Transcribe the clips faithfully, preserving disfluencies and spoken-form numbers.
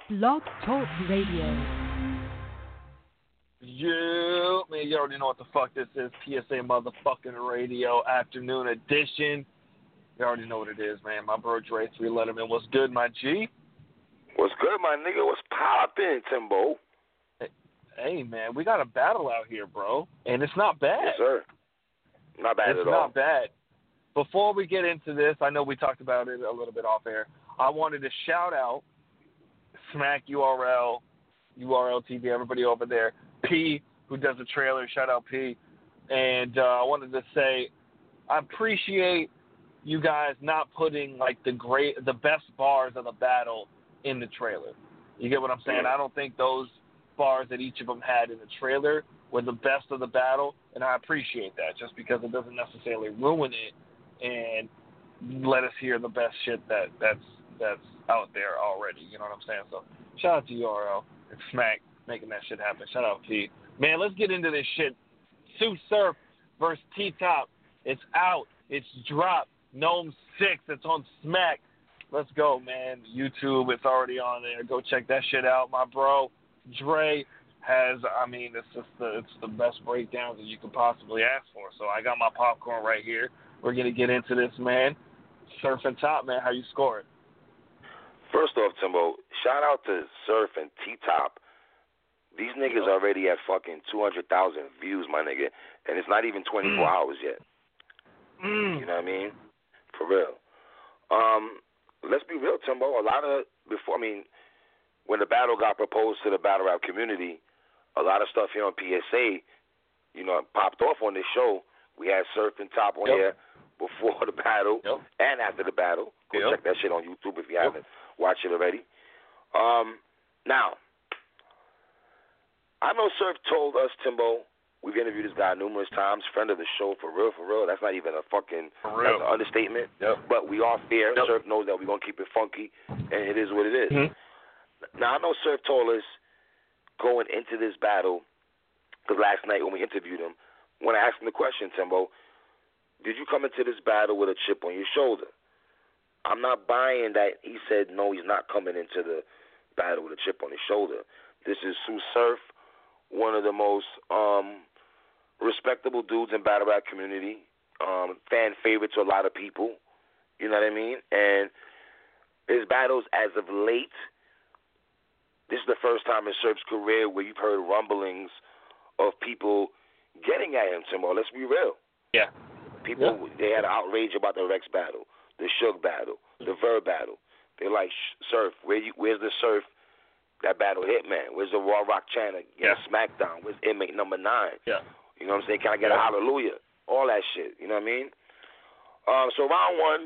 Blog Talk Radio. You, man, you already know what the fuck this is. P S A motherfucking radio afternoon edition. You already know what it is, man. My bro Dre, three Letterman. What's good, my G? What's good, my nigga? What's poppin', Timbo? Hey, hey, man, we got a battle out here, bro, and it's not bad. Yes, sir. Not bad it's at all. It's not bad. Before we get into this, I know we talked about it a little bit off air. I wanted to shout out Smack U R L, U R L T V, everybody over there. P, who does the trailer, shout out P. And uh, I wanted to say, I appreciate you guys not putting like the great, the best bars of the battle in the trailer. You get what I'm saying? I don't think those bars that each of them had in the trailer were the best of the battle, and I appreciate that just because it doesn't necessarily ruin it and let us hear the best shit that that's that's out there already. You know what I'm saying? So shout out to U R L and Smack making that shit happen. Shout out P. Man, let's get into this shit. Sue Surf versus T-Top. It's out. It's dropped. Gnome six. It's on Smack. Let's go, man. YouTube, it's already on there. Go check that shit out. My bro, Dre, has, I mean, it's just the, it's the best breakdowns that you could possibly ask for. So I got my popcorn right here. We're going to get into this, man. Surf and Top, man, how you score it? First off, Timbo, shout out to Surf and T-Top. These niggas yep. already at fucking two hundred thousand views, my nigga, and it's not even twenty-four mm. hours yet. Mm. You know what I mean? For real. Um, let's be real, Timbo. A lot of, before, I mean, when the battle got proposed to the battle rap community, a lot of stuff here on P S A, you know, popped off on this show. We had Surf and Top on yep. here before the battle yep. and after the battle. Go yep. check that shit on YouTube if you haven't yep. watched it already. Um, now, I know Surf told us, Timbo, we've interviewed this guy numerous times, friend of the show, for real, for real. That's not even a fucking that's an understatement. Yep. But we are fair. Yep. Surf knows that we're going to keep it funky, and it is what it is. Mm-hmm. Now, I know Surf told us going into this battle, because last night when we interviewed him, when I asked him the question, Timbo, did you come into this battle with a chip on your shoulder? I'm not buying that he said, no, he's not coming into the battle with a chip on his shoulder. This is Sue Surf, one of the most um, respectable dudes in battle rap community, um, fan favorite to a lot of people, you know what I mean? And his battles as of late, this is the first time in Surf's career where you've heard rumblings of people getting at him, Timbo. Let's be real. Yeah. People, yeah. they had an outrage about the Rex battle, the Suge battle, the Verb battle. They're like, Surf, where you, where's the Surf that battle Hitman? Where's the Raw Rock Channel? Yeah. SmackDown? Where's Inmate number nine? Yeah. You know what I'm saying? Can I get yeah. a hallelujah? All that shit. You know what I mean? Um, so round one,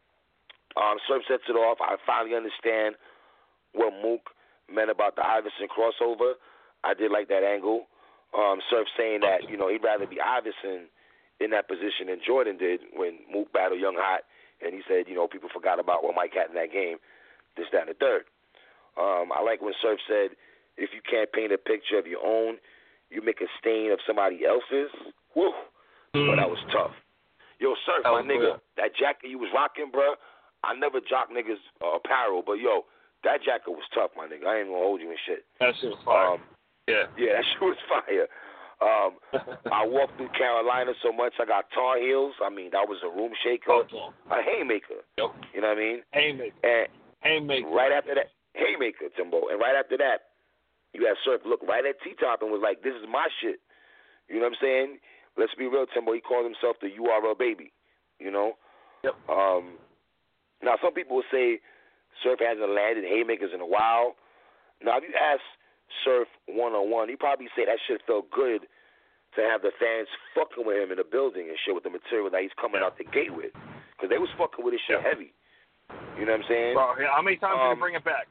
um, Surf sets it off. I finally understand what Mook meant about the Iverson crossover. I did like that angle. Um, Surf saying that, you know, he'd rather be Iverson in that position than Jordan did when Mook battled Young Hot. And he said, you know, people forgot about what Mike had in that game, this, that, and the third. Um, I like when Surf said, if you can't paint a picture of your own, you make a stain of somebody else's. Woo. Mm. But that was tough. Yo, Surf, my nigga, good. That jacket you was rocking, bro, I never jock niggas uh, apparel, but, yo, that jacket was tough, my nigga. I ain't going to hold you and shit. That shit was fire. Um, yeah. Yeah, that shit was fire. Um, I walked through Carolina so much, I got Tar Heels. I mean, that was a room shaker. Okay. A haymaker. Yep. You know what I mean? Haymaker. And haymaker. Right after that, haymaker, Timbo. And right after that, you had Surf look right at T-Top and was like, this is my shit. You know what I'm saying? Let's be real, Timbo. He called himself the U R L baby. You know? Yep. Um, now, some people will say Surf hasn't landed haymakers in a while. Now, if you ask Surf one-on-one, he probably say that shit felt good to have the fans fucking with him in the building and shit with the material that he's coming yeah. out the gate with. Because they was fucking with his shit yeah. heavy. You know what I'm saying? Bro, how many times um, did he bring it back?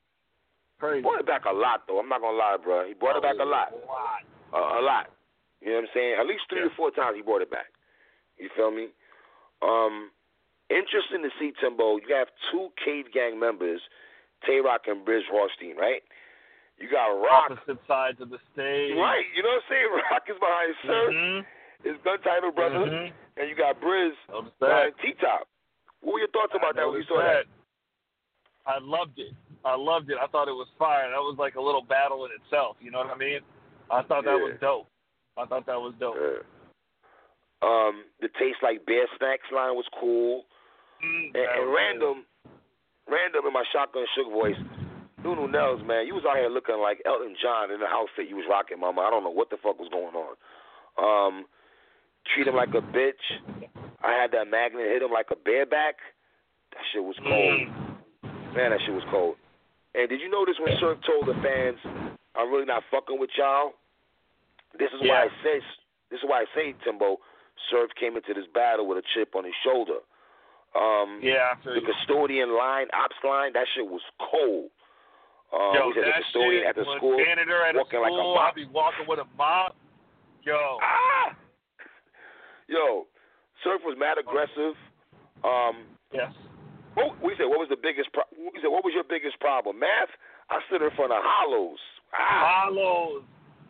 Crazy. He brought it back a lot, though. I'm not going to lie, bro. He brought oh, it back a lot. A lot. Uh, a lot. You know what I'm saying? At least three yeah. or four times he brought it back. You feel me? Um, interesting to see, Timbo. You have two Cave Gang members, Tay-Rock and Briz Rothstein, right? You got Rock. Opposite sides of the stage. Right. You know what I'm saying? Rock is behind Surf, mm-hmm. his gun title brother, mm-hmm. and you got Briz Notice behind that. T-Top. What were your thoughts about I that when you saw that. that? I loved it. I loved it. I thought it was fire. That was like a little battle in itself. You know what I mean? I thought that yeah. was dope. I thought that was dope. Yeah. Um, the Taste Like Bear Snacks line was cool. Mm, and, and was random, cool. random in my Shotgun Sugar voice, Nunu Nels, man, you was out here looking like Elton John in the outfit you was rocking, mama. I don't know what the fuck was going on. Um, treat him like a bitch. I had that magnet hit him like a bareback. That shit was cold. Mm. Man, that shit was cold. And did you notice when Surf told the fans, I'm really not fucking with y'all? This is yeah. why I say, this is why I say, Timbo, Surf came into this battle with a chip on his shoulder. Um, yeah, the custodian line, ops line, that shit was cold. Um, Yo, he said that the custodian shit at the was school, janitor at walking a school, like a mop. I'll be walking with a mop. Yo. Ah! Yo, Surf was mad aggressive. Um, yes. What, we said, what was the biggest pro- we said, what was your biggest problem? Math? I stood in front of hollows. Ah. Hollows.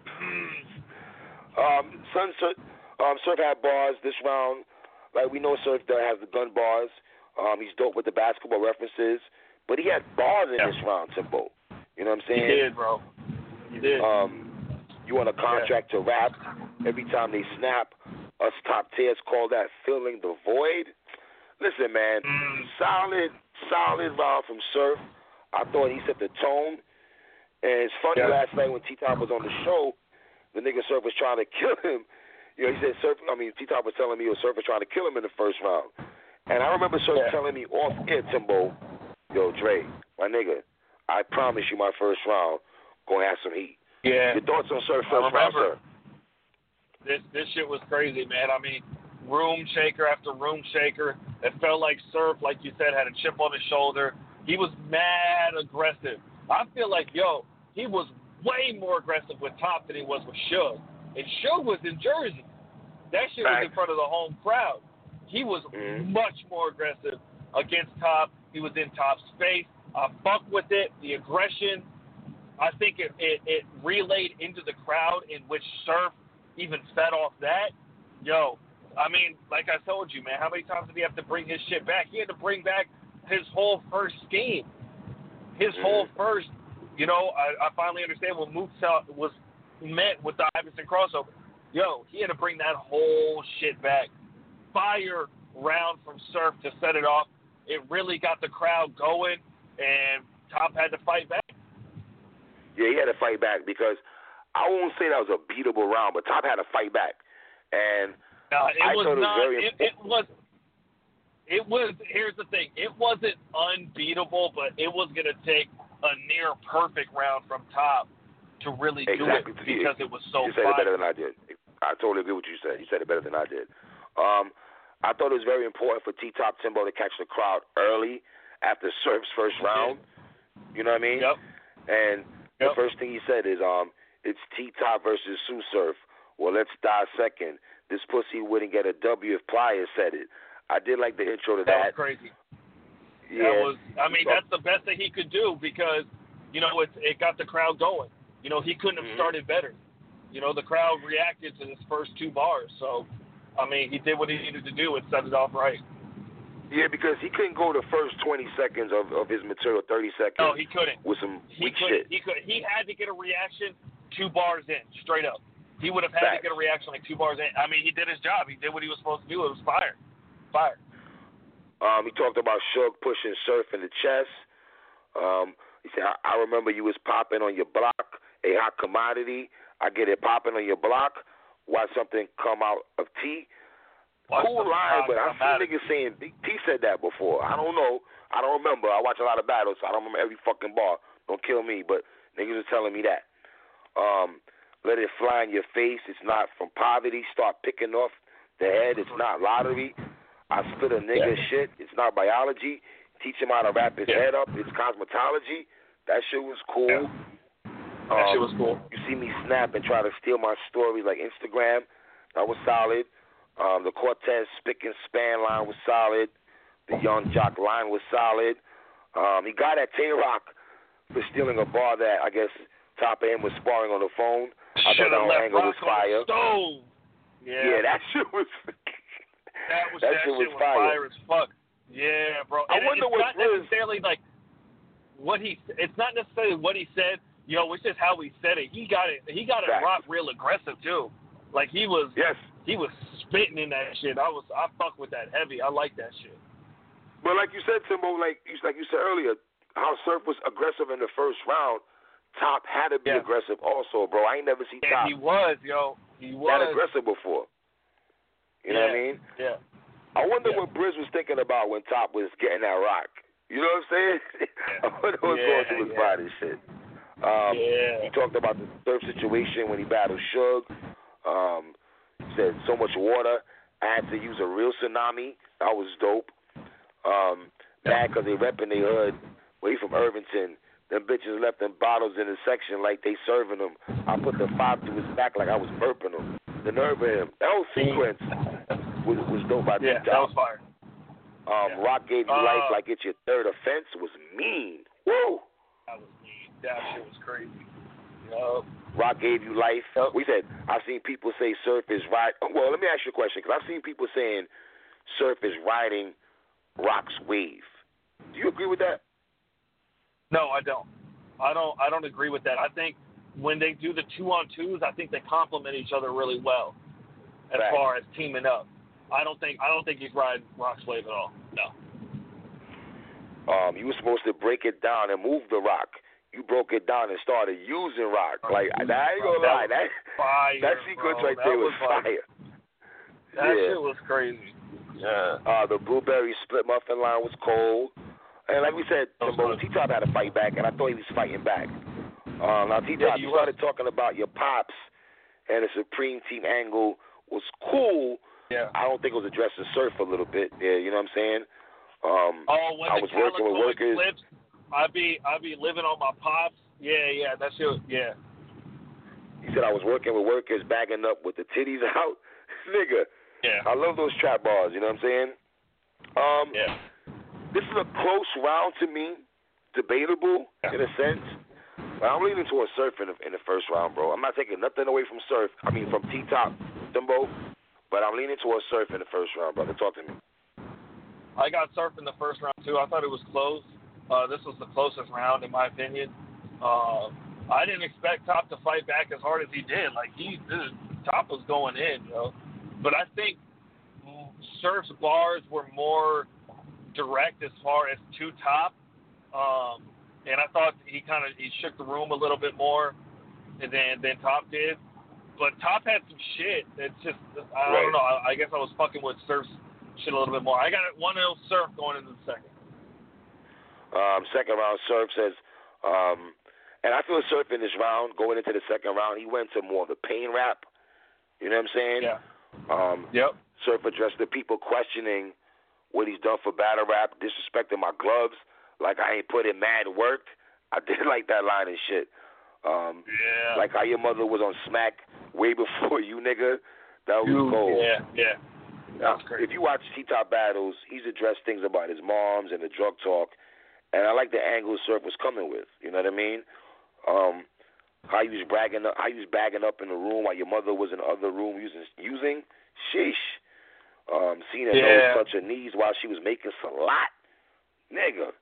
um, Sun Surf, um, Surf had bars this round. Like, we know Surf that has the gun bars. Um, he's dope with the basketball references. But he had bars in yeah. this round, Timbo. You know what I'm saying? He did, bro. He did. Um, you want a contract yeah. to rap. Every time they snap, us top tiers call that filling the void. Listen, man, mm. solid, solid round from Surf. I thought he set the tone. And it's funny, yeah. last night when T-Top was on the show, the nigga Surf was trying to kill him. You know, he said Surf, I mean, T-Top was telling me yo, Surf was trying to kill him in the first round. And I remember Surf yeah. telling me off air, Timbo, yo, Dre, my nigga, I promise you my first round gonna have some heat. Yeah. Your thoughts on Surf first round, sir? This, this shit was crazy, man. I mean, room shaker after room shaker. It felt like Surf, like you said, had a chip on his shoulder. He was mad aggressive. I feel like, yo, he was way more aggressive with Top than he was with Suge. And Suge was in Jersey. That shit was in front of the home crowd. He was mm-hmm. much more aggressive against Top. He was in Top's face. I fuck with it. The aggression, I think it, it, it relayed into the crowd in which Surf even fed off that. Yo, I mean, like I told you, man, how many times did he have to bring his shit back? He had to bring back his whole first scheme. His mm-hmm. whole first, you know, I, I finally understand what Mook was meant with the Iverson crossover. Yo, he had to bring that whole shit back. Fire round from Surf to set it off. It really got the crowd going, and Top had to fight back. Yeah, he had to fight back because I won't say that was a beatable round, but Top had to fight back. And no, it I was thought it was not, very it, it was, it was, here's the thing, it wasn't unbeatable, but it was going to take a near perfect round from Top to really exactly. do it because it was so You said fire. it better than I did. I totally agree with what you said. You said it better than I did. Um, I thought it was very important for T-Top Timbo to catch the crowd early after Surf's first round. You know what I mean? Yep. And yep. the first thing he said is, um, it's T-Top versus Sue Surf. Well, let's dissect. This pussy wouldn't get a W if Pliers said it. I did like the intro to that. That was crazy. Yeah. That was, I mean, that's the best that he could do because, you know, it, it got the crowd going. You know, he couldn't have mm-hmm. started better. You know, the crowd reacted to his first two bars. So, I mean, he did what he needed to do and set it off right. Yeah, because he couldn't go the first twenty seconds of, of his material, thirty seconds. No, he couldn't. With some he weak couldn't. shit. He could. He had to get a reaction two bars in, straight up. He would have had Facts. to get a reaction like two bars in. I mean, he did his job. He did what he was supposed to do. It was fire. Fire. Um, he talked about Suge pushing Surf in the chest. Um, he said, I, I remember you was popping on your block, a hot commodity. I get it popping on your block. Watch something come out of T. Watch cool line, but I see niggas saying T said that before. I don't know. I don't remember. I watch a lot of battles, so I don't remember every fucking bar. Don't kill me, but niggas are telling me that. Um, let it fly in your face. It's not from poverty. Start picking off the head. It's not lottery. I spit a nigga yeah. shit. It's not biology. Teach him how to wrap his yeah. head up. It's cosmetology. That shit was cool. Yeah. That um, shit was cool. You see me snap and try to steal my stories like Instagram. That was solid. Um, the Cortez spick and span line was solid. The Young Jock line was solid. Um, he got at Tay-Rock for stealing a bar that I guess Top M was sparring on the phone. I thought that whole angle was fire. Stove. Yeah. yeah, that shit was. that was that, that shit was shit was fire. fire as fuck. Yeah, bro. I and wonder it's what not necessarily like what he. It's not necessarily what he said. You know, it's just how he said it. He got it. He got it Fact. rock real aggressive too. Like he was. Yes. He was spitting in that shit. I was. I fuck with that heavy. I like that shit. But like you said, Timbo, like you like you said earlier, how Surf was aggressive in the first round. Top had to be yeah. aggressive also, bro. I ain't never seen and Top. he was, yo. He was that aggressive before. You yeah. know what I mean? Yeah. I wonder yeah. what Briz was thinking about when Top was getting that rock. You know what I'm saying? Yeah. I wonder what's yeah, going through his yeah. body and shit. Um, yeah. He talked about the Surf situation when he battled Suge. Um, he said so much water. I had to use a real tsunami. That was dope. Um, bad because they repping their hood. Well, he from Irvington. Them bitches left them bottles in the section like they serving them. I put the five to his back like I was burping him. The nerve of him. That whole sequence was, was dope by Yeah, T-Top. that was fire. Um, yeah. Rock gave you uh, life like it's your third offense was mean. Woo! That was mean. That shit was crazy. Yup. Rock gave you life. Yep. We said, I've seen people say Surf is right. Well, let me ask you a question, because I've seen people saying Surf is riding Rock's wave. Do you agree with that? No, I don't. I don't. I don't agree with that. I think when they do the two on twos, I think they complement each other really well as Fact. far as teaming up. I don't think. I don't think he's riding Rock's wave at all. No. Um, you were supposed to break it down and move the Rock. You broke it down and started using Rock. Like, I ain't gonna lie, that fire, that sequence bro. right that there was, was like, fire. That yeah. shit was crazy. Yeah. Uh, the blueberry split muffin line was cold. And like we said, Timbo, T-Top had to fight back, and I thought he was fighting back. Um, now, T-Top, yeah, you started talking about your pops and the Supreme Team angle was cool. Yeah. I don't think it was addressing Surf a little bit. Yeah, you know what I'm saying? Um, oh, when I the was working with workers. Eclipse, I'd be, I'd be living on my pops. Yeah, yeah, that shit, yeah. He said I was working with workers, bagging up with the titties out. Nigga, yeah. I love those trap bars, you know what I'm saying? Um, yeah. This is a close round to me, debatable yeah. in a sense. But I'm leaning towards Surf in the, in the first round, bro. I'm not taking nothing away from Surf. I mean, from T-Top, Timbo. But I'm leaning towards Surf in the first round, brother. Talk to me. I got Surf in the first round, too. I thought it was close. Uh, this was the closest round, in my opinion. Uh, I didn't expect Top to fight back as hard as he did. Like, he, this, Top was going in, you know. But I think Surf's bars were more direct as far as to Top. Um, and I thought he kind of he shook the room a little bit more than, than Top did. But Top had some shit. It's just, I right. don't know. I, I guess I was fucking with Surf's shit a little bit more. I got it one nil Surf going into the second. Um, second round, Surf says, um, and I feel Surf in this round, going into the second round, he went to more of the pain rap. You know what I'm saying? Yeah. Um, yep. Surf addressed the people questioning what he's done for battle rap, disrespecting my gloves, like I ain't put in mad work. I did like that line and shit. Um, yeah. Like how your mother was on Smack way before you, nigga. That was you, cold. Yeah, yeah. That was crazy. If you watch T-Top battles, he's addressed things about his moms and the drug talk, and I like the angle Surf was coming with. You know what I mean? Um, how he was bragging up, how he was bagging up in the room while your mother was in the other room using, using, sheesh. Um, seeing her yeah. nose touch her knees while she was making salat, nigga.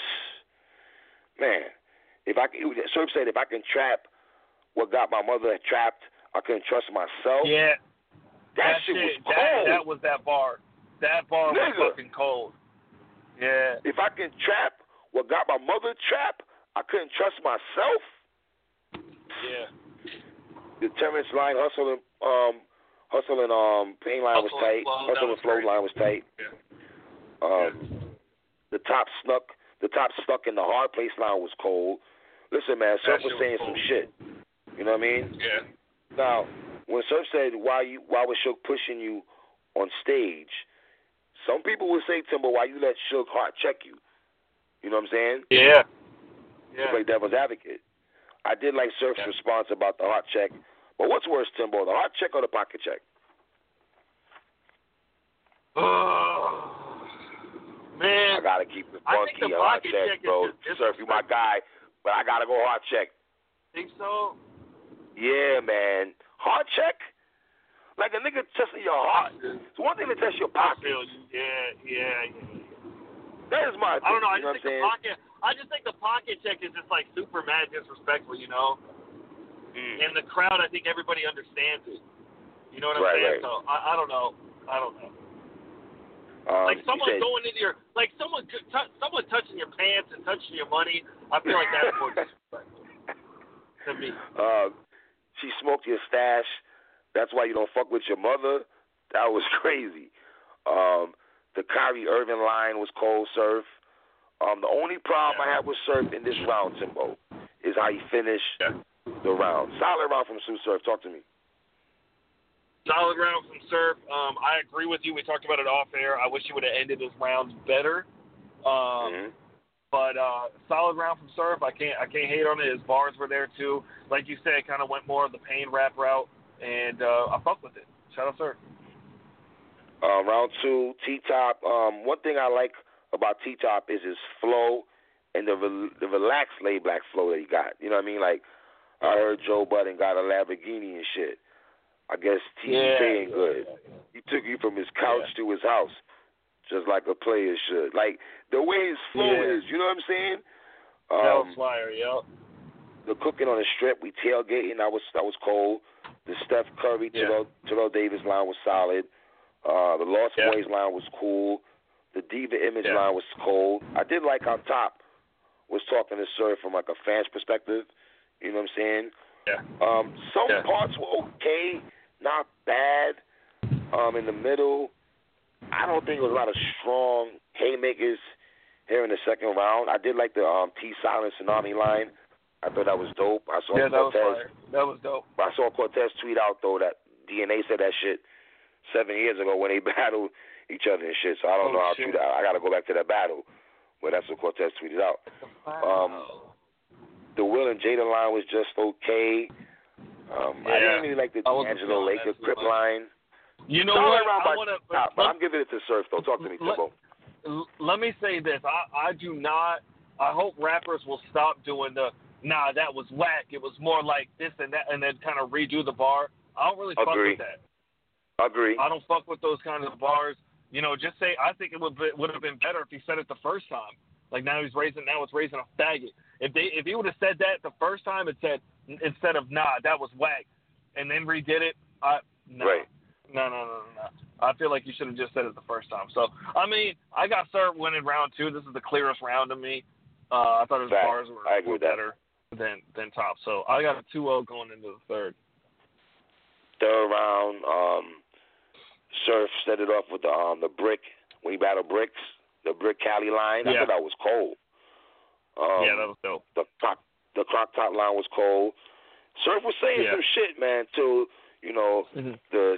Man, if I Surf said if I can trap what got my mother trapped, I couldn't trust myself. Yeah, that, that shit was that, cold. That was that bar. That bar nigga. was fucking cold. Yeah. If I can trap what got my mother trapped, I couldn't trust myself. Yeah. The Terrence line, hustle and um, hustle and um, pain line hustle was tight. Flow, hustle and flow great. line was tight. Yeah. Um, yeah. The top snuck. The top stuck in the hard place line was cold. Listen, man, Surf was saying some shit. You know what I mean? Yeah. Now, when Surf said, why you, why was Suge pushing you on stage, some people would say, Timbo, why you let Suge heart check you? You know what I'm saying? Yeah. Yeah. To play devil's advocate. I did like Surf's yeah. response about the heart check. But what's worse, Timbo, the heart check or the pocket check? Oh. Man, I gotta keep it I funky, think the heart pocket check, check bro. is just, Surf, you my guy, but I gotta go heart check. Think so? Yeah, man. Heart check? Like a nigga testing your heart. It's one thing to test your pocket. I feel you. Yeah, yeah, yeah. That is my I don't know. I you just know think the pocket. I just think the pocket check is just like super mad disrespectful, you know. Mm. And the crowd, I think everybody understands it. You know what I'm right, saying? Right. So I, I don't know. I don't know. Um, like someone said, going into your, like someone, t- someone touching your pants and touching your money. I feel like that's more disrespectful to me. Uh, she smoked your stash. That's why you don't fuck with your mother. That was crazy. Um, the Kyrie Irving line was cold, Surf. Um, the only problem I have with Surf in this round, Timbo, is how he finished yeah. the round. Solid round from Sue Surf. Talk to me. Solid round from Surf. Um, I agree with you. We talked about it off air. I wish he would have ended his rounds better. Um, mm-hmm. But uh, solid round from Surf. I can't I can't hate on it. His bars were there too. Like you said, kind of went more of the pain rap route, and uh, I fuck with it. Shout out Surf. Uh, round two, T-Top. Um, one thing I like about T-Top is his flow and the re- the relaxed laid back flow that he got. You know what I mean? Like, I heard Joe Budden got a Lamborghini and shit. I guess T D paying yeah, good. Yeah, yeah. He took you from his couch yeah. to his house, just like a player should. Like, the way his flow yeah. is, you know what I'm saying? Um, that was Um, fire, yeah. the cooking on the strip, we tailgating, that was that was cold. The Steph Curry, Yeah. Terrell, Terrell Davis line was solid. Uh, the Lost Yeah. Boys line was cool. The Diva Image Yeah. line was cold. I did like how Top was talking to Surf from like a fan's perspective. You know what I'm saying? Yeah. Um, some Yeah. parts were okay, not bad. Um, in the middle, I don't think there was a lot of strong haymakers here in the second round. I did like the um, T Silent Tsunami line. I thought that was dope. I saw Yeah, that was Cortez. fire. That was dope. I saw Cortez tweet out though that D N A said that shit seven years ago when they battled each other and shit. So I don't Oh, know how shit. true that. I got to go back to that battle, but that's what Cortez tweeted out. Um, the Will and Jada line was just okay. Um, Yeah. I didn't really like the I wasn't D'Angelo feeling Laker that too Crip much. line. You know Solid what? round I by want Top, but to. I'm giving it to Surf though. Talk to me, let, Timbo. Let me say this. I, I do not. I hope rappers will stop doing the. Nah, that was whack. It was more like this and that, and then kind of redo the bar. I don't really fuck Agree. with that. Agree. I don't fuck with those kinds of bars. You know, just say I think it would be, would have been better if he said it the first time. Like now he's raising now it's raising a faggot. If they if he would have said that the first time and said instead of nah that was whack, and then redid it, I no Right. no no no no no. I feel like you should have just said it the first time. So I mean I got Surf winning round two. This is the clearest round to me. Uh, I thought his Fact. bars were, I agree were with that. better than than Top. So I got a two oh going into the third. Third round, um, Surf set it off with the um the brick when he battled Bricks, the Brick Cali line. I Yeah. thought that was cold. Um, yeah, that was dope. The crock, the crock top line was cold. Surf was saying Yeah. some shit, man, to you know Mm-hmm. the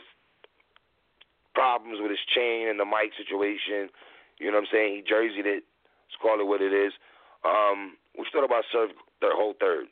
problems with his chain and the mic situation. You know what I'm saying? He jerseyed it. Let's call it what it is. Um, what you thought about Surf the whole third?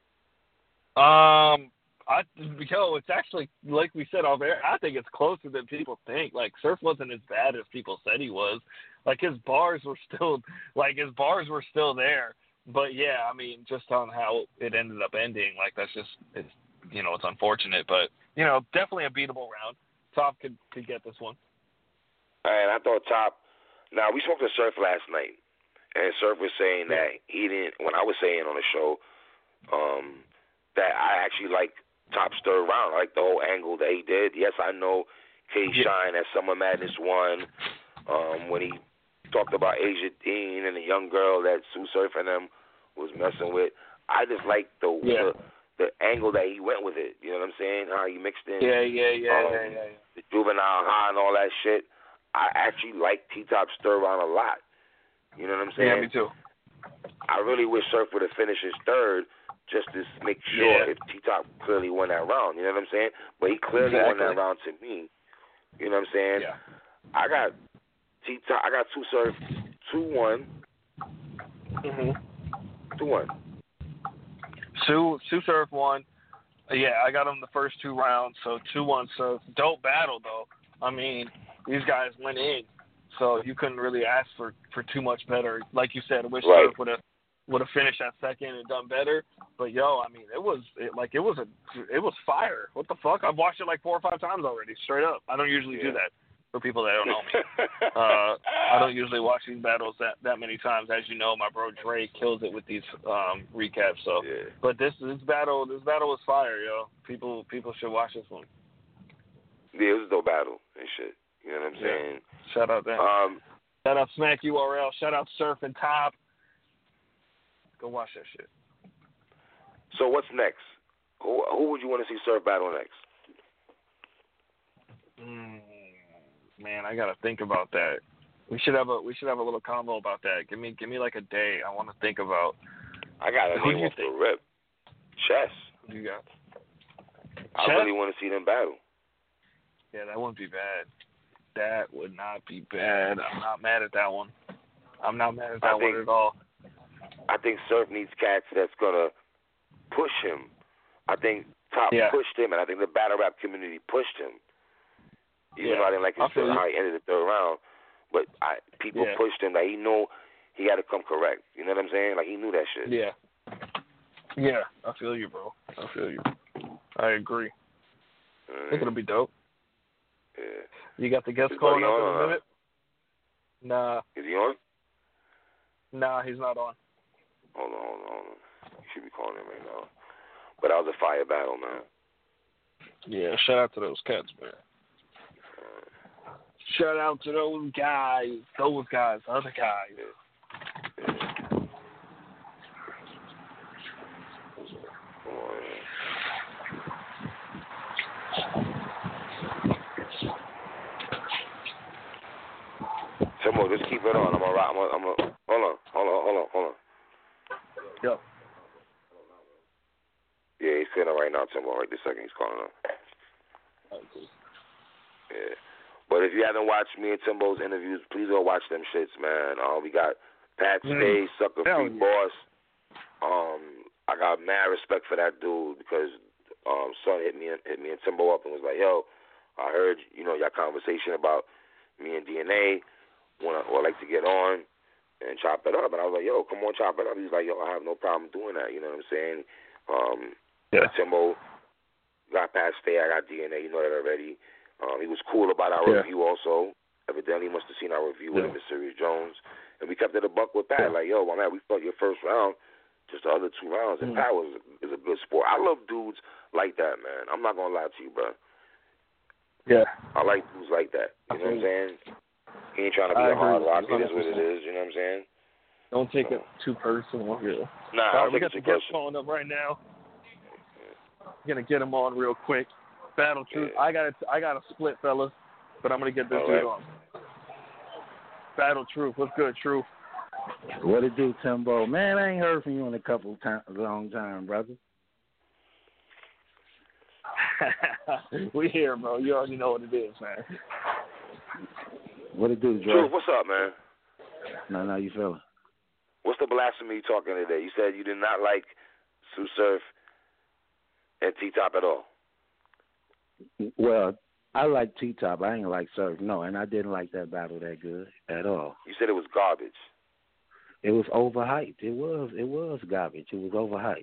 Um, I yo, it's actually like we said off air. I think it's closer than people think. Like Surf wasn't as bad as people said he was. Like his bars were still, like his bars were still there. But yeah, I mean, just on how it ended up ending, like that's just, it's, you know, it's unfortunate. But you know, definitely a beatable round. Top could could get this one. And I thought Top. Now we spoke to Surf last night, and Surf was saying that he didn't. When I was saying on the show, um, that I actually like Top's third round. I like the whole angle that he did. Yes, I know K Shine at Summer Madness won um, when he talked about Asia Dean and the young girl that Sue Surf and them was messing with. I just like the, Yeah. the the angle that he went with it. You know what I'm saying? How he mixed in Yeah, yeah, yeah, um, yeah, yeah, yeah. the juvenile high and all that shit. I actually like T-Top's third round a lot. You know what I'm saying? Yeah, me too. I really wish Surf would have finished his third just to make sure Yeah. if T-Top clearly won that round. You know what I'm saying? But he clearly won Exactly. that round to me. You know what I'm saying? Yeah. I got T-Top. I got two Surf, two one, Mhm. two one. Sue Sue Surf won. Yeah, I got him the first two rounds, so two one Surf. Dope battle though. I mean, these guys went in, so you couldn't really ask for, for too much better. Like you said, I wish Right. Surf would have would have finished that second and done better. But yo, I mean, it was it, like it was a it was fire. What the fuck? I've watched it like four or five times already, straight up. I don't usually Yeah. do that. For people that don't know me, uh, I don't usually watch these battles that, that many times. As you know, my bro Dre kills it with these um, recaps. So, yeah. but this this battle this battle was fire, yo. People people should watch this one. Yeah, it was a dope battle and shit. You know what I'm Yeah. saying? Shout out that. Um, Shout out Smack U R L. Shout out Surf and Top. Go watch that shit. So what's next? Who who would you want to see Surf battle next? Mm, man, I gotta think about that. We should have a we should have a little combo about that. Give me give me like a day. I want to think about. I got a Who do name you off think? the rip. Chess. Who do you got? I Chess? really want to see them battle. Yeah, that wouldn't be bad. That would not be bad. I'm not mad at that one. I'm not mad at that I think, one at all. I think Surf needs cats that's gonna push him. I think Top Yeah. pushed him, and I think the battle rap community pushed him. Even Yeah. though I didn't like his I feel how you. he ended the third round, but I people Yeah. pushed him. Like he knew he had to come correct. You know what I'm saying? Like he knew that shit. Yeah. Yeah, I feel you, bro. I feel you. I agree. I Mm, think it'll be dope. yeah. You got the guest Is calling Buddy up in on a or not? minute? Nah, Is he on? nah, he's not on. Hold on, hold on, hold on. You should be calling him right now. But that was a fire battle, man. Yeah, shout out to those cats, man. Shout out to those guys, those guys, other guys. Yeah. Come on, man. Timbo, just keep it on. I'm gonna, I'm gonna, I'm gonna, hold on, hold on, hold on, hold on. Yo. Yeah, he's sitting right now, Timbo. Right this second, he's calling up. Yeah. But if you haven't watched me and Timbo's interviews, please go watch them shits, man. Uh, we got Pat Stay, Mm. Sucker Hell Free yeah. Boss. Um, I got mad respect for that dude because um, son hit me, hit me and Timbo up and was like, "Yo, I heard you know your conversation about me and D N A. Wanna or like to get on and chop it up?" And I was like, "Yo, come on, chop it up." He's like, "Yo, I have no problem doing that." You know what I'm saying? Um, Yeah. Timbo got Pat Stay. I got D N A. You know that already. Um, he was cool about our Yeah. review also. Evidently, he must have seen our review with Yeah. Mysterious Jones. And we kept it a buck with Pat. Yeah. Like, yo, my man, we fought your first round, just the other two rounds. And Mm. Pat was is a good sport. I love dudes like that, man. I'm not going to lie to you, bro. Yeah. I like dudes like that. You I know what I'm feel saying? He ain't trying to be I a hard agree. rock. It one is hundred what it percent. is. You know what I'm saying? Don't take it too personal here. Nah, All I right, don't we think got it's the too guest personal. calling up right now. Gonna get him on real quick. Battle Truth. Yeah. I got I got a split, fellas, but I'm gonna get this All dude right. on. Battle Truth. What's good, Truth? What it do, Timbo? Man, I ain't heard from you in a couple of time, long time, brother. We here, bro. You already know what it is, man. What it do, Dre? Truth, what's up, man? No, no, you feeling? What's the blasphemy you talking today? You said you did not like Sue Surf and T-Top at all. Well, I like T-Top. I ain't like Surf. No, and I didn't like that battle that good at all. You said it was garbage. It was overhyped. It was. It was garbage. It was overhyped.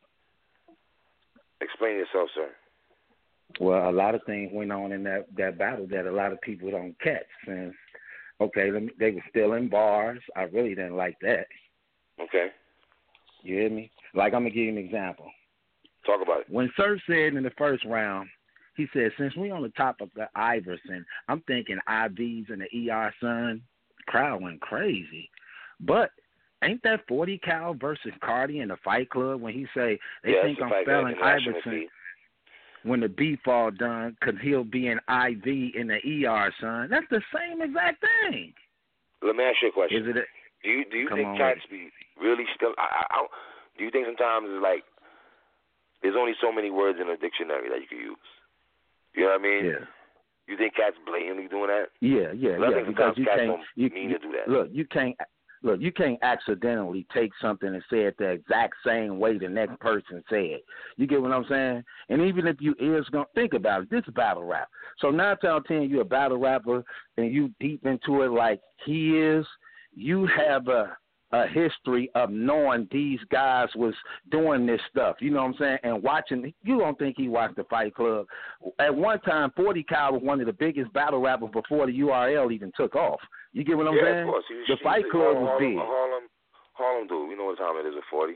Explain yourself, sir. Well, a lot of things went on in that, that battle that a lot of people don't catch. And, okay, let me, they were still in bars. I really didn't like that. Okay. You hear me? Like, I'm going to give you an example. Talk about it. When Surf said in the first round, he said, since we on the top of the Iverson, I'm thinking I Vs and the E R son. The crowd went crazy. But ain't that forty cal versus Cardi in the Fight Club when he say they yeah, think I'm spelling Iverson when the beef all done because he'll be an I V in the E R, son? That's the same exact thing. Let me ask you a question. Is it? A, do you do you Come think on cats be really still? I, I, I, do you think sometimes it's like there's only so many words in a dictionary that you can use? You know what I mean? yeah. You think cats blatantly doing that? Yeah, yeah, I yeah. think Because sometimes you cats can't. don't You, mean you, to do that. Look, you can't. Look, you can't accidentally take something and say it the exact same way the next person said it. You get what I'm saying? And even if you is going to think about it, this is battle rap. So nine out of ten, you're a battle rapper and you deep into it like he is, you have a a history of knowing these guys was doing this stuff. You know what I'm saying? And watching, you don't think he watched the Fight Club. At one time, forty Cal was one of the biggest battle rappers before the U R L even took off. You get what I'm yeah, saying? Of course. He, the he, Fight he, Club Harlem, was big. Harlem, Harlem dude. You know what time it is at forty.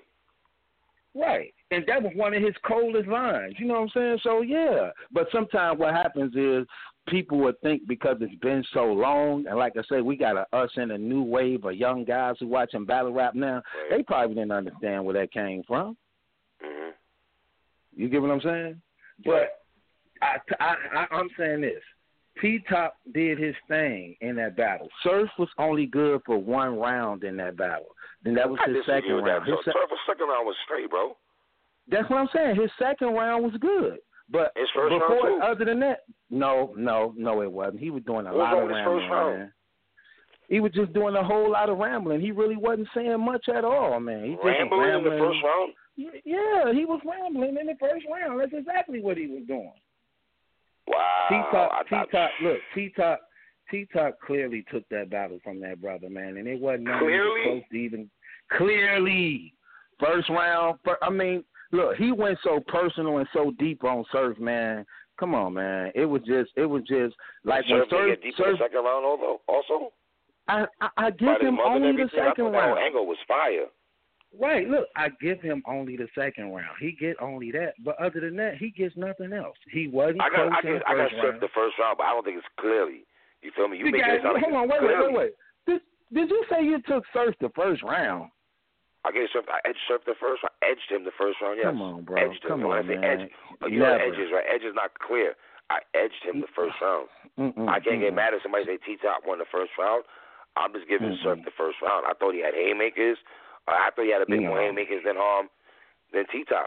Right. And that was one of his coldest lines. You know what I'm saying? So, yeah. But sometimes what happens is people would think because it's been so long, and like I say, we got to usher in a new wave of young guys who watching battle rap now. Right. They probably didn't understand where that came from. Mm-hmm. You get what I'm saying? But I, I, I, I'm saying this. T-Top did his thing in that battle. Surf was only good for one round in that battle. Then that was I his second with round. That. His So, se- Surf's second round was straight, bro. That's what I'm saying. His second round was good. But his first before, round too. other than that, no, no, no, it wasn't. He was doing a what lot was of his rambling, first round? man. He was just doing a whole lot of rambling. He really wasn't saying much at all, man. He just Rambling, rambling in the first round? Yeah, he was rambling in the first round. That's exactly what he was doing. Wow. T-Top, I thought... T-Top, look, T-Top, T-Top clearly took that battle from that brother, man, and it wasn't nothing Clearly? close to even clearly first round. I mean, look, he went so personal and so deep on Surf, man. Come on, man. It was just, it was just like Surf when Surf. Get deep Surf in the second round, although also. I, I, I give him only the second round. That angle was fire. Right, look, I give him only the second round. He get only that, but other than that, he gets nothing else. He wasn't I got, close I in the got, I got first Surf round. the first round, but I don't think it's clearly. You feel me? You, you make got, it sound hold like on, wait, clearly. wait, wait, wait. Did, did you say you took Surf the first round? I gave Surf, I edged Surf the first round, edged him the first round, yes. Come on, bro. Edged him. Come When on, I say man. edge, you know edges, right? Edge is not clear. I edged him the first round. Mm-mm, I can't mm-mm. get mad at somebody say T-Top won the first round. I'm just giving Mm-mm. Surf the first round. I thought he had haymakers. Uh, I thought he had a bit No. more haymakers than um than T-Top.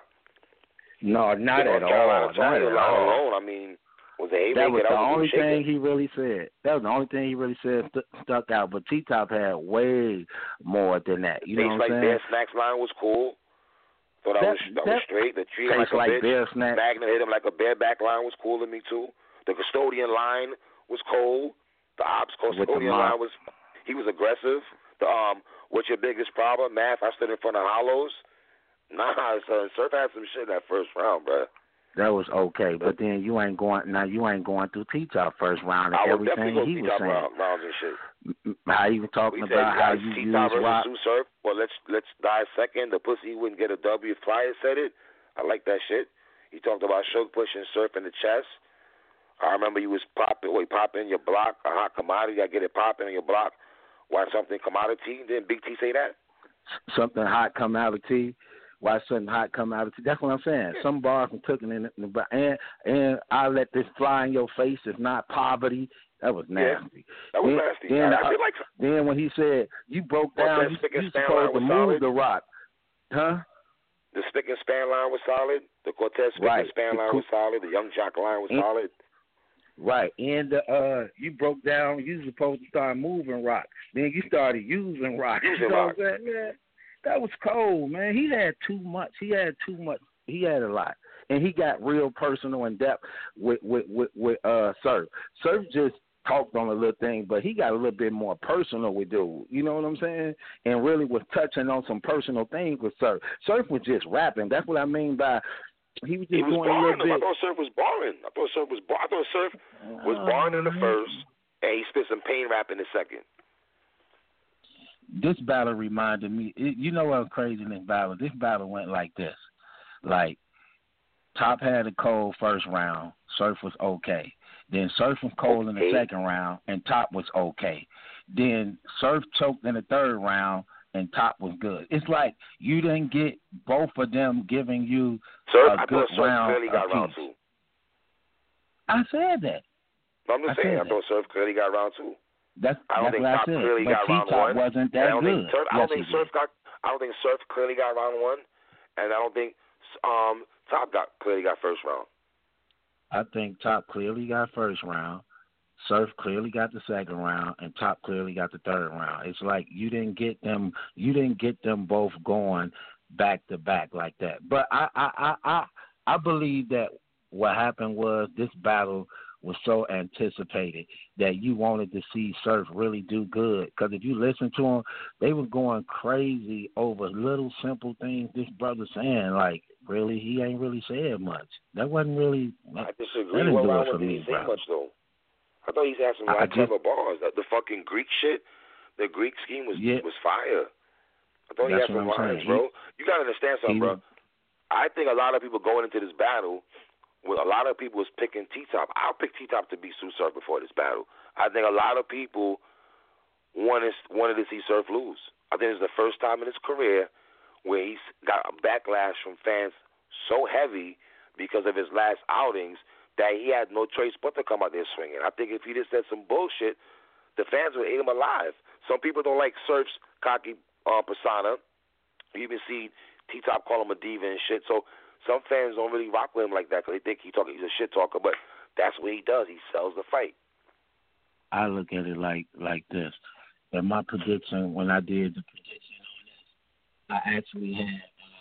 No, not you know, at all. Carolina Not Tony at line all. alone, I mean, was a haymaker. That was the that was only shaking. thing he really said. That was the only thing he really said st- stuck out. But T-Top had way more than that. You know Tastes what I'm like saying? Bear Snacks line was cool. Thought that, That- was that, that was straight. The treat him tastes like a like bitch. Bear Snacks. Magnet hit him like a bareback line was cool to me too. The custodian line was cold. The ops With the custodian mop. line was he was aggressive. The um, what's your biggest problem? Math. I stood in front of Hollows. Nah, son. Surf had some shit in that first round, bro. That was okay, but then you ain't going now. You ain't going through T-Top first round and I would everything definitely go he was T-Top saying. round, rounds and shit. M- How you were talking We about said, how guys, you use T-Top versus rock. Sue Surf. Well, let's let's dissect the pussy wouldn't get a W. Flyer said it. I like that shit. He talked about Shook pushing Surf in the chest. I remember you was popping, wait, popping your block, a hot commodity. I get it popping in your block. Why something commodity? Didn't Big T say that? Something hot come out of T. Why something hot come out of T? That's what I'm saying. Some bars from cooking in the and and I let this fly in your face. It's not poverty. That was nasty. Yeah, that was then, nasty. Then, I, I feel like then when he said you broke Well, down, that you, spick and you span supposed to line was move solid. the rock, huh? the spick and span line was solid. The Cortez spick Right. and span The line co- was solid. The Young Jock line was And- solid. Right, and uh, you broke down. You was supposed to start moving rock. Then you started using rock. Using you know rock. what I'm saying, man? That was cold, man. He had too much. He had too much. He had a lot, and he got real personal and depth with with with, with uh Surf. Surf just talked on a little thing, but he got a little bit more personal with dude. You know what I'm saying? And really was touching on some personal things with Surf. Surf was just rapping. That's what I mean by. He was just He was doing a barring little him. I bit. thought Surf was barring. I thought Surf was bar- I thought Surf was Oh, barring in the man. first, and he spit some pain rap in the second. This battle reminded me. It, you know what's crazy in this battle? This battle went like this: like Top had a cold first round, Surf was okay. Then Surf was cold in the Okay. second round, and Top was okay. Then Surf choked in the third round, and Top was good. It's like you didn't get both of them giving you Surf, a I good thought Surf round clearly got round apiece. two. I said that. No, I'm just I saying. said I that. thought Surf clearly got round two. That's, I don't that's think what I Top said. clearly But got round T-Top one. wasn't And I that don't good. think Surf, I Yes, don't think he Surf did. got. I don't think Surf clearly got round one, and I don't think um Top got clearly got first round. I think Top clearly got first round, Surf clearly got the second round, and Top clearly got the third round. It's like you didn't get them, you didn't get them both going back to back like that. But I, I, I, I, I believe that what happened was this battle was so anticipated that you wanted to see Surf really do good. Because if you listen to them, they were going crazy over little simple things this brother saying. Like, really, he ain't really said much. That wasn't really. I disagree. What well, did he say bro. much though? I thought he's had some like clever bars. The, the fucking Greek shit, the Greek scheme was yeah. was fire. I thought That's he had some lines, bro. He, you gotta understand something, he, bro. I think a lot of people going into this battle, well, a lot of people was picking T-Top. I'll pick T-Top to beat Sue Surf before this battle. I think a lot of people wanted wanted to see Surf lose. I think it's the first time in his career where he's got a backlash from fans so heavy because of his last outings that he had no choice but to come out there swinging. I think if he just said some bullshit, the fans would eat him alive. Some people don't like Surf's cocky uh, persona. You even see T-Top call him a diva and shit. So some fans don't really rock with him like that because they think he talk, he's a shit talker. But that's what he does. He sells the fight. I look at it like like this. And my prediction, when I did the prediction on this, I actually had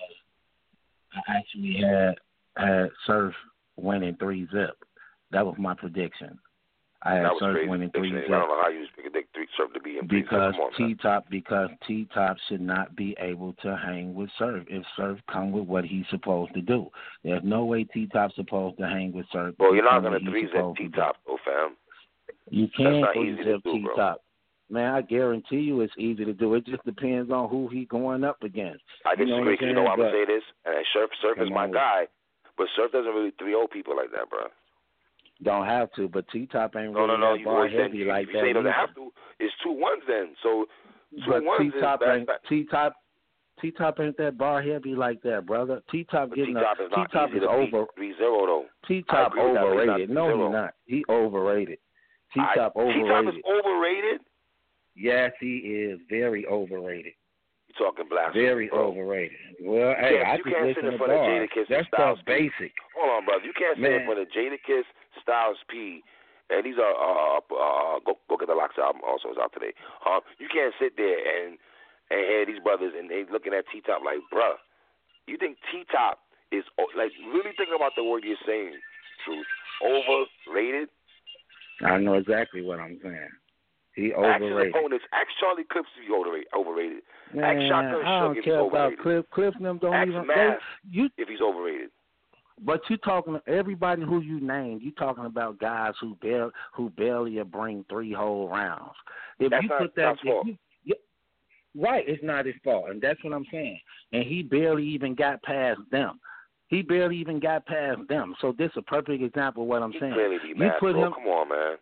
uh, I actually had had Surf winning three zip. That was my prediction. I had Surf crazy. winning three zip. I don't know how you predict three Surf to be in because on, T-Top because T-Top should not be able to hang with Surf if Surf come with what he's supposed to do. There's no way T-Top's supposed to hang with Surf. Well, you're not going to three zip T-Top, though, fam. You can't three zip T-Top. Man, I guarantee you it's easy to do. It just depends on who he going up against. I disagree because you know why I'm going to say this? And Surf, Surf is my guy, but Surf doesn't really three oh people like that, bro. Don't have to, but T-Top ain't no, really no, no, that bar heavy you, like if that. You say he doesn't have to, it's two ones then. So two but ones T-Top is ain't, T-Top, T-Top ain't that bar heavy like that, brother. T-Top but getting T-Top a, is not T-Top easy is to over. three zero though. T-Top overrated. No, he's not. He overrated. T-Top I, overrated. T-Top is overrated? Yes, he is very overrated. You talking blasphemy? Very bro. overrated. Well, you hey, I you just can't listen sit in to front of bars. Jadakiss That's Styles stuff basic. Hold on, brother. You can't sit Man. in front of Jadakiss, Styles P, and these are uh, uh, go go get the Locks album also is out today. Um, you can't sit there and and hear these brothers and they looking at T-Top like, bruh, you think T-Top is like really thinking about the word you're saying, Truth, overrated? I know exactly what I'm saying. He overrated. Ask his opponents. Ask Charlie Clips if he overrated. Man, Ask Shotgun I don't Suge if care he's about overrated. Cliff. Cliff and them don't Ask even. Math they, you, if he's overrated. But you talking everybody who you named. You talking about guys who barely who barely bring three whole rounds. If that's you not put that, his fault. You, you, right, it's not his fault, and that's what I'm saying. And he barely even got past them. He barely even got past them. So this is a perfect example of what I'm he saying. Clearly be you mad, put bro. him. Come on, man.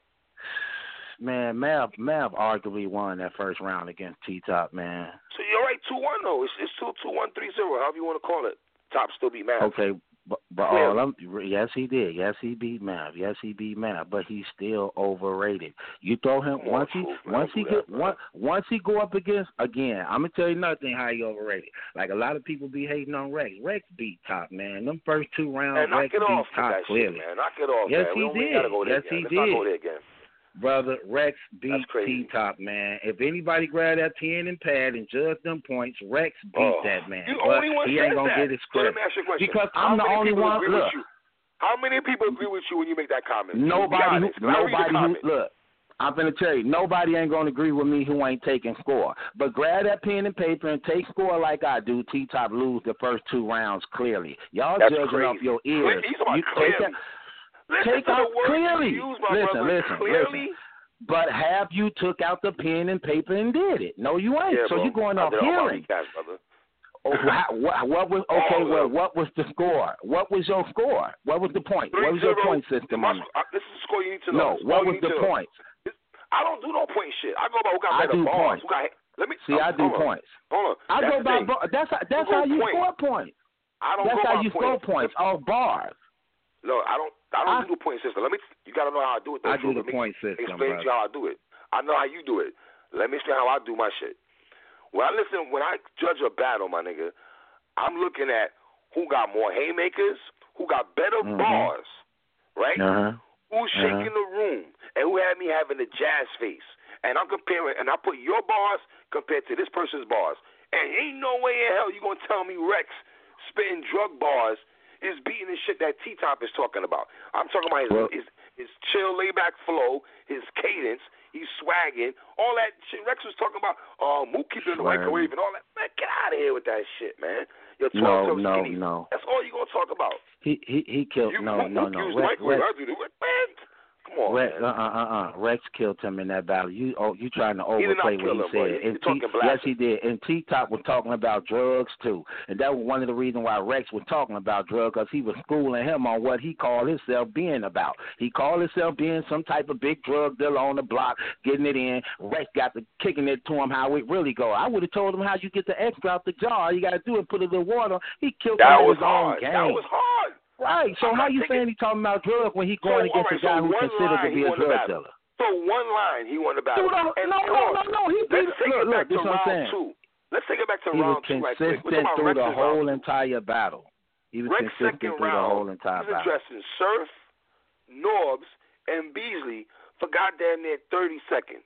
Man, Mav, Mav arguably won that first round against T-Top, man. So you're right, two one though. It's it's two two one three zero. However you want to call it. Top still beat Mav. Okay, but, but all I'm, yes, he did. Yes, he beat Mav. Yes, he beat Mav. But he's still overrated. You throw him Come once on, he Truth, once he that, get bro. once once he go up against again. I'm gonna tell you another thing how he overrated. Like a lot of people be hating on Rex. Rex beat Top, man. Them first two rounds, man, knock Rex it beat off Top that clearly. Shit, man. Knock it off, yes, man. he we don't, did. We gotta go there yes, again. he Let's did. not go there again. Brother, Rex beat T-Top, man. If anybody grab that pen and pad and judge them points, Rex beat oh, that man. You but only one he says ain't gonna that. get his So let credit. me ask you a question. Because How I'm the many only people one. Agree Look, with you? How many people agree with you when you make that comment? Nobody. Who, nobody who comment. look. I'm gonna tell you, nobody ain't gonna agree with me who ain't taking score. But grab that pen and paper and take score like I do. T-Top lose the first two rounds clearly. Y'all That's judging crazy. off your ears. He's you take that. Listen Take to out the words clearly. you use, my listen, brother. listen, clearly? listen. But have you took out the pen and paper and did it? No, you ain't. Yeah, so bro. you going I off did all my hearing. recaps, brother. Oh, how, what, what was okay? Oh, well, what was the score? What was your score? What was the point? Three, what was zero, your point system my, on it? uh, This is the score you need to know. No, what was the point? I don't do no point shit. I go by who got I better do balls. points. Who got, let me See, uh, I do hold points. On. Hold on. I That's go by thing. bar- that's how, that's you how you point. score points. I don't that's go how by you points. score points off bars. No, I don't. I don't I, do the point system. Let me. You got to know how I do it. Though, I do the let me point system. Explain brother. to you how I do it. I know how you do it. Let me explain how I do my shit. When I listen, when I judge a battle, my nigga, I'm looking at who got more haymakers, who got better mm-hmm. bars, right? Uh-huh. Who's shaking uh-huh. the room, and who had me having the jazz face. And I'm comparing, and I put your bars compared to this person's bars. And ain't no way in hell you going to tell me Rex spitting drug bars is beating the shit that T-Top is talking about. I'm talking about his, well, his, his chill, laid-back flow, his cadence, he's swagging, all that shit. Rex was talking about, oh, Mook keeping the microwave and all that. Man, get out of here with that shit, man. You're twelve no, no, skinny. no. That's all you're going to talk about. He he he killed. You, no, Mook, no, Mook no. used Rex, the microwave. Rex, I do the man. Come on, Rex, man. uh, uh, uh, uh. Rex killed him in that battle. You, oh, you trying to He did not overplay kill what he him, said? bro. And You're talking yes, he did. And T Top was talking about drugs too, and that was one of the reasons why Rex was talking about drugs, because he was schooling him on what he called himself being about. He called himself being some type of big drug dealer on the block, getting it in. Rex got to kicking it to him how it really go. I would have told him how you get the extra out the jar. All you got to do is put a little water. He killed that him was in his own hard. game. That was hard. Right. So I'm how not you thinking... saying he talking about drugs when he going so, against right, a guy so who considered to be a drug dealer? So one line, he won the battle. Dude, no, and no, no, no, no. He beat Let's take look, it back look, to this round two. Let's take it back to he round was two right quick. consistent through the whole round. entire battle. He was Rex consistent second through round, the whole entire he's battle. addressing Surf, Norbs, and Beasley for goddamn near thirty seconds.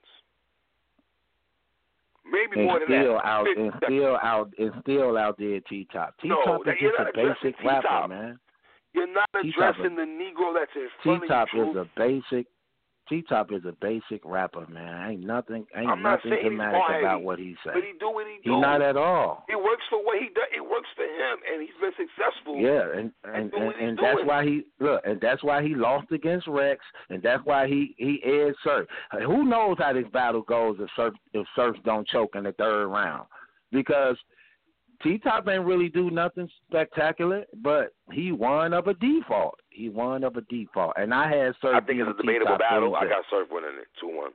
Maybe and more than still that. out, and seconds. still out, and still out there. T Top. T No, Top is that- you're just not a basic addressing rapper, T-Top. man. You're not T-Top addressing is- the Negro that's in T front Top of you. is a basic. T Top is a basic rapper, man. Ain't nothing, ain't I'm not nothing saying he's dramatic hard, about what he said. But he do what he He do. not at all. It works for what he does. It works for him, and he's been successful. Yeah, and And and, do and, what he's and that's doing. why he look, and that's why he lost against Rex, and that's why he he edged Surf. Who knows how this battle goes if Surf if Surf don't choke in the third round? Because T Top ain't really do nothing spectacular, but he won of a default. He won of a default, and I had Surf. I think it's a debatable battle. I got Surf winning it two one.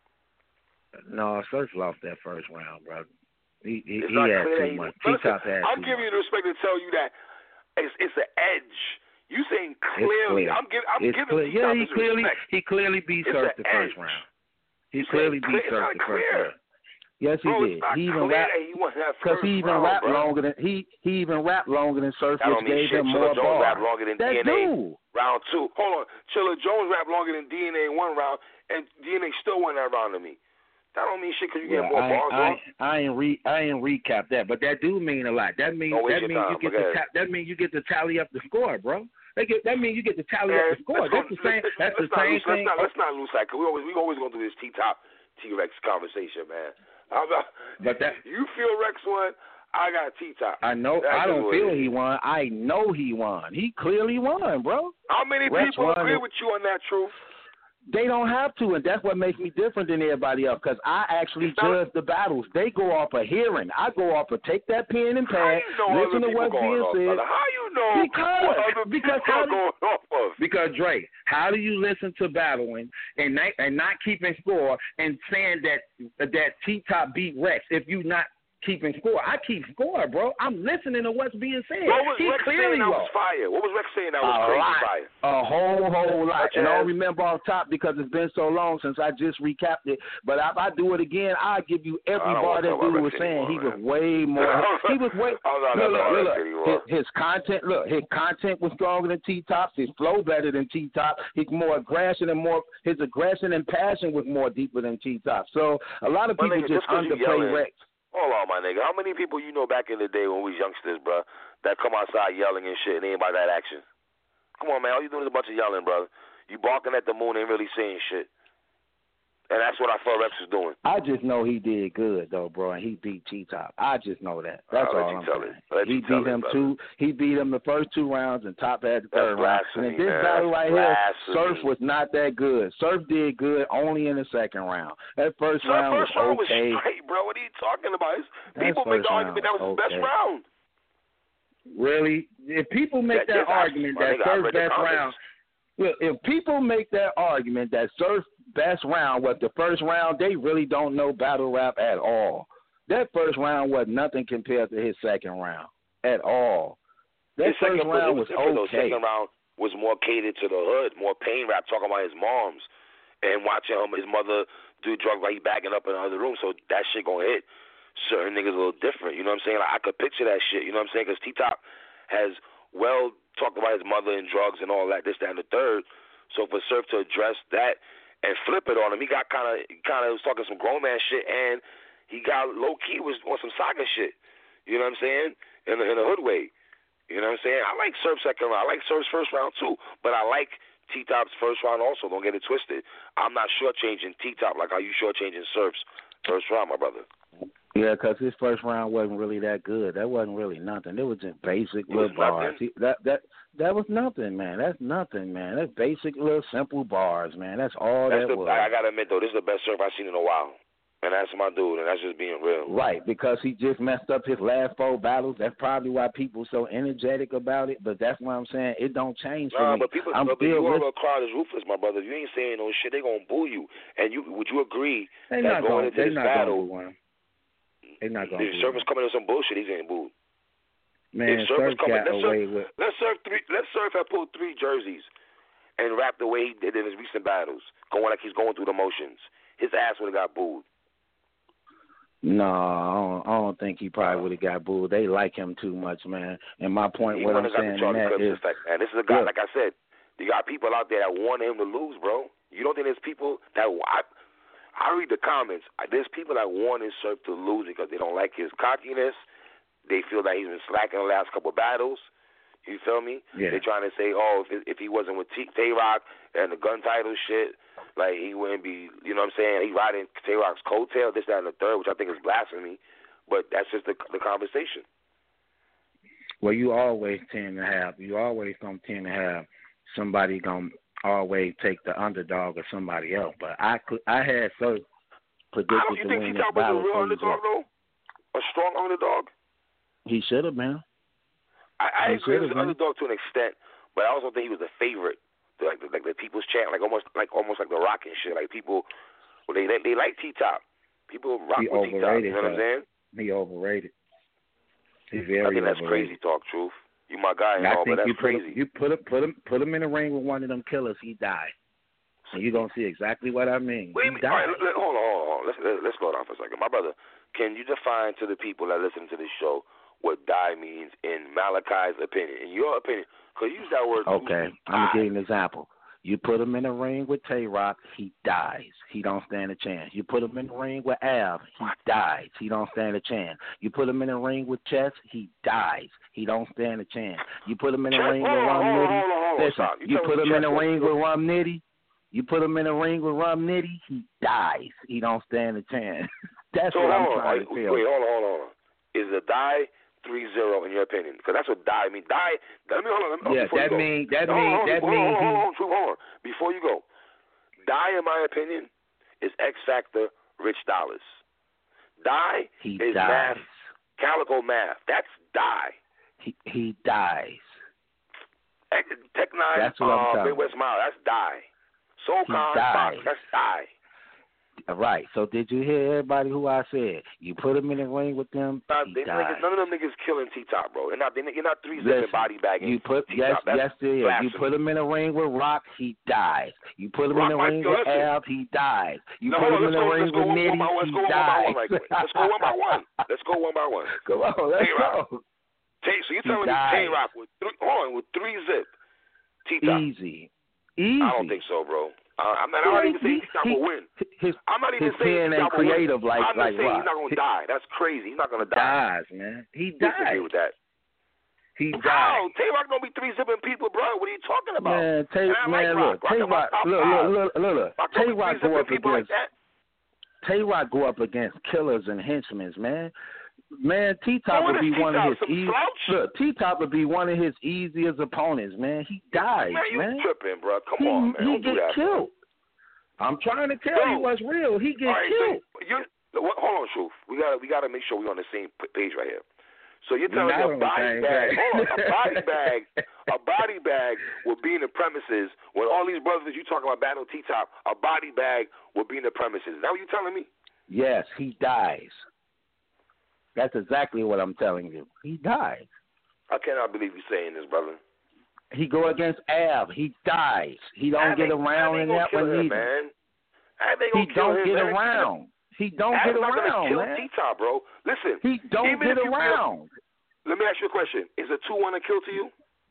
No, Surf lost that first round, bro. He he, It's he not had clear that too he- much. T Listen, Top had I'm too giving much. you the respect to tell you that it's it's an edge. You saying It's clearly? clear. I'm, give, I'm It's giving clear. T-Top Yeah, he his clearly respect. he clearly beat It's Surf an the first edge. round. He You clearly saying beat clear? Surf It's the not first clear. round. Yes, he Bro, did. it's not He even clear rapped that he won that because first he even round, rapped bro. longer than he he even rapped longer than Surf, That which don't mean gave shit. him Chilla more Jones rapped bars. longer than That D N A. dude. Round two. Hold on. Chilla Jones rapped longer than D N A one round, and D N A still won that round to me. That don't mean shit because you Well, get more I, bars, I, bro. I ain't re I ain't recap that, but that do mean a lot. That means Don't waste that your means time. you get Okay. to ta- that means you get to tally up the score, bro. That get that means you get to tally Man, up the score. let's go- That's the same. let's- That's the let's not same lose, thing. Let's not, let's not lose sight, because we always we always gonna do this T Top T Rex conversation, man. How about But that you feel Rex won? I got T Top. I know. That's I don't what feel it he is. won. I know he won. He clearly won, bro. How many Rex people won agree it. with you on that, Truth? They don't have to, and that's what makes me different than everybody else, because I actually It's not- judge the battles. They go off of hearing. I go off of take that pen and How pad, you know listen other to people what's going being off, said. brother? How you know Because- what other because people how are do- going off of? Because Dre, how do you listen to battling and not, and not keeping score and saying that that T Top beat Rex if you not keeping score? I keep score, bro. I'm listening to what's being said. What was he Rex clearly saying that was lost. fire? What was Rex saying that was A crazy lot. fire? A whole, whole lot. Such And I as? don't remember off top because it's been so long since I just recapped it. But if I do it again, I'll give you every I don't bar wanna that talk about dude was Rex saying. anymore, He was man. way more. He was way. I'm not Look, look, about look, Rex look. anymore. His, his content, look, his content was stronger than T Top's. His flow better than T Top. He's more aggression and more. His aggression and passion was more deeper than T Top. So a lot of My people nigga, just just 'cause you underplay yelling- Rex. Hold on, my nigga. How many people you know back in the day when we was youngsters, bro, that come outside yelling and shit and ain't about that action? Come on, man. All you doing is a bunch of yelling, brother. You barking at the moon ain't really saying shit. And that's what I felt Rex was doing. I just know he did good though, bro, and he beat T Top. I just know that. That's I'll let all you I'm tell saying. it. I'll let He you tell beat it, him brother. two. He beat him the first two rounds, and Top had the That's third round. blasphemy, And this man. battle That's right here, blasphemy. Surf was not that good. Surf did good only in the second round. That first So round first was round okay. was straight, bro. What are you talking about? It's, That people make first the argument that round was his best okay. round. Really, if people make Yeah, that yes, I- argument my that nigga, I Surf's read the best comments. round, well, if people make that argument that Surf's best round was the first round, they really don't know battle rap at all. That first round was nothing compared to his second round at all. That His first second, round it was was different, though. okay. Second round was more catered to the hood, more pain rap, talking about his moms and watching him, his mother do drugs while he backing up in the other room. So that shit gonna hit certain niggas a little different. You know what I'm saying? Like, I could picture that shit. You know what I'm saying? Because T-Top has well talked about his mother and drugs and all that, this, that, and the third. So for Surf to address that and flip it on him, he got kind of kind of was talking some grown man shit, and he got low key was on some saga shit. You know what I'm saying? In the in the hood way. You know what I'm saying? I like Surf's second round. I like Surf's first round too, but I like T-Top's first round also. Don't get it twisted. I'm not shortchanging T-Top like how you shortchanging Surf's first round, my brother. Yeah, because his first round wasn't really that good. That wasn't really nothing. It was just basic It was little bars. nothing? He, that that that was nothing, man. That's nothing, man. That's basic little simple bars, man. That's all That's that the, was. I, I gotta admit though, this is the best Surf I've seen in a while, and that's my dude, and that's just being real. Right, because he just messed up his last four battles. That's probably why people so energetic about it. But that's why I'm saying it don't change for Nah, me. but people, I'm but still you with, a crowd is ruthless, my brother. If you ain't saying no shit, they gonna boo you. And you, would you agree they that not going gonna, into they this not battle, gonna do one. They not gonna if do Surf is one. coming with some bullshit, he's getting booed. Man, if Surf Surf is coming, got let's away Surf, with. let's Surf three. Let's Surf have pulled three jerseys and rapped the way he did in his recent battles, going like he's going through the motions. His ass would have got booed. No, I don't, I don't think he probably would have got booed. They like him too much, man. And my point, He what I'm wouldn't have saying got the in Charlie that Clips is, effect, man. This is a guy, look, like I said, you got people out there that wanted him to lose, bro. You don't think there's people that I, I read the comments. There's people that wanted Surf to lose because they don't like his cockiness. They feel that he's been slacking the last couple of battles. You feel me? Yeah. They're trying to say, oh, if if he wasn't with T- Tay-Rock and the gun title shit, like he wouldn't be, you know what I'm saying? He riding Tay-Rock's coattail, this, that, and the third, which I think is blasphemy. But that's just the the conversation. Well, you always tend to have, you always gonna tend to have somebody gonna always take the underdog or somebody else. But I could, I had so predicted I don't, you to think win T-Top this was a battle. real for underdog, you. though? A strong underdog? He should have been. I, I He agree should've he was an been. underdog to an extent, but I also think he was a favorite. Like the, like the people's chant, like almost like almost like the Rock and shit. Like people, well, they they like T-Top. People rock He with T-Top. You overrated. know what I'm though. saying? He overrated. He's very I think that's overrated. crazy talk, Truth. You my guy and I all, think but that's you put crazy. him, you put him, put him, put him in a ring with one of them killers. He died, and you're gonna see exactly what I mean. Wait, He all right, died. let, hold on, hold on, hold on. Let's let, let's slow down for a second, my brother. Can you define to the people that listen to this show what die means in Malachi's opinion, in your opinion? Because you use that word. Okay, loosely, I'm gonna die. give you an example. You put him in a ring with Tay-Rock, he dies. He don't stand a chance. You put him in the ring with Av, he dies. He don't stand a chance. You put him in a ring with Chess, he dies. He don't stand a chance. You put him in a Chess- ring with hold on, Rum hold on, Nitty. hold on, hold on, Listen, stop. You you tell put me him in Chess a was- ring with Rum Nitty. You put him in a ring with Rum Nitty, he dies. He don't stand a chance. That's So what I'm hold on, trying wait, to tell wait, you. hold on, hold on, hold on. Is the die three zero in your opinion? Because that's what die means. Die. Let me hold on. Let me, Yeah, before that you go. mean that No, mean hold on, that hold mean on, hold on, he. hold on, hold on. Before you go, die, in my opinion, is X Factor, Rich Dollars. Die He is dies. math, Calico Math. That's die. He he dies. X- Tech Nine, That's what I'm uh, telling you. Midwest Mile. That's die. Soul He Con, Fox. dies. That's die. Right. So did you hear everybody who I said? You put him in the ring with them, Nah, he they, dies. niggas, none of them niggas killing T-Top, bro. They're not, they're, you're not three zipping Listen, body bagging You put T-Top. yes, That's yes, there is. You blasphemy. put him in a ring with Rock, he dies. You put him Rock in a might- ring yo, with listen. Av, he dies. You No, put hold on, him in let's a go, ring let's go with one, Nitty, one by one. Let's he go one by dies. one right quick. Let's go one by one. Let's go one by one. Come on, let's Tay-Rock. go. Tay, so you're He telling me dies. Tay-Rock with three, hold on, with three zip T-Top? Easy, easy. I don't think so, bro. Uh, I'm not, I'm Yeah, not even saying he- T-Top he- will win. His I'm not even his saying pen ain't T-Top will win. creative like I'm like just saying Rock. he's not going to He die. That's crazy. He's not going to die. dies, man. He Disagree dies. with that. He How? dies. Tay-Rock don't be three zipping people, bro. What are you talking about? Man, Tay, And I man, like look, Rock. Rock Tay in my Rock, top look, five. look, look, look, look. Rock Tay don't be Rock three go up zipping people against like that. Tay Rock go up against killers and henchmen, man. Man, T So Top what would is be one of T-Top, his some easy. slouch? Look, T Top would be one of his easiest opponents, man. He dies, Man, you man. tripping, bro. Come he on, man. he Don't do get that, killed. I'm trying to tell Yo. you what's real. He get All right, killed. so you're, what, hold on, Truth. We gotta we gotta make sure we're on the same p- page right here. So you're We're telling me not a on the body same bag, page. hold on, a body bag, a body bag will be in the premises when all these brothers that you talking about battle T-Top, a body bag will be in the premises. Is that what you telling me? Yes, he dies. That's exactly what I'm telling you. He dies. I cannot believe you saying this, brother. He go against Av. He dies. He don't Av get ain't- around Av ain't in gonna that kill one him, either. man. Av ain't He gonna kill don't him, get man. around. He don't Av's get not gonna around, kill man. T-Top, bro. Listen, He don't even get if you kill- around. let me ask you a question. Is a two one a kill to you?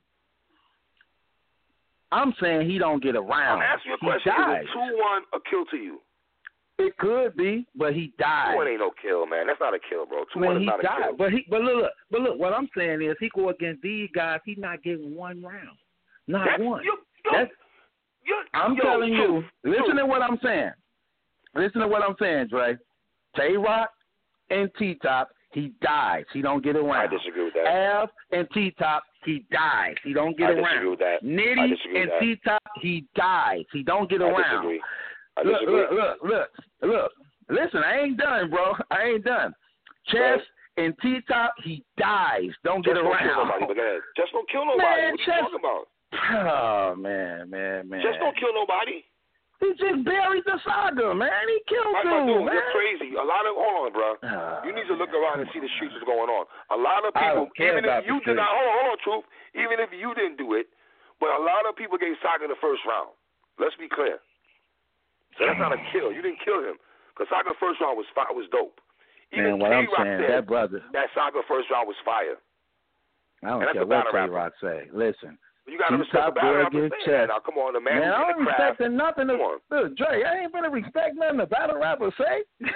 I'm saying he don't get around. I'm asking you a He question. dies. Is a two one a kill to you? It could be, but he dies. Two one ain't no kill, man. That's not a kill, bro. Two Man, one is he not a died. kill. But he, but look, look, but look. What I'm saying is, he go against these guys. He's not getting one round, not That's, one. You, you, That's You're, I'm yo, telling truth, you. Listen truth. to what I'm saying. Listen to what I'm saying, Dre. Tay-Rock and T-Top, he dies. He don't get around. I disagree with that. Av and T-Top, he dies. He don't get I around. disagree with that. Nitty I disagree and with that. T-Top, he dies. He don't get I around. disagree. I look, disagree. look, look, look, look. Listen, I ain't done, bro. I ain't done. Chess Right. and T-Top, he dies. Don't Just get don't around. kill nobody. But go ahead. Just don't kill nobody. Man, what are Chess, you talking about? Oh, man, man, man. Just don't kill nobody. He just buried the saga, man. He killed Like dude, dude, man. you're crazy. A lot of hold on, bro. Oh, you need to look man, around and see the streets what's going on. A lot of I people, don't care even about if you the did not, hold on, hold on, truth. Even if you didn't do it, but a lot of people gave Saga the first round. Let's be clear. So that's not a kill. You didn't kill him because Saga first round was fire, was dope. Even Man, what I'm K-Rock saying, said that brother. that Saga first round was fire. I don't And that's care a what battle rapper. Tay-Rock say. Listen. You got to respect T-Top the battle boy rapper against saying Chess. that. Now, come on, the man, Man, who's I in don't the craft. respect nothing. To, Come on. look, Dre, I ain't gonna respect nothing the battle rapper say.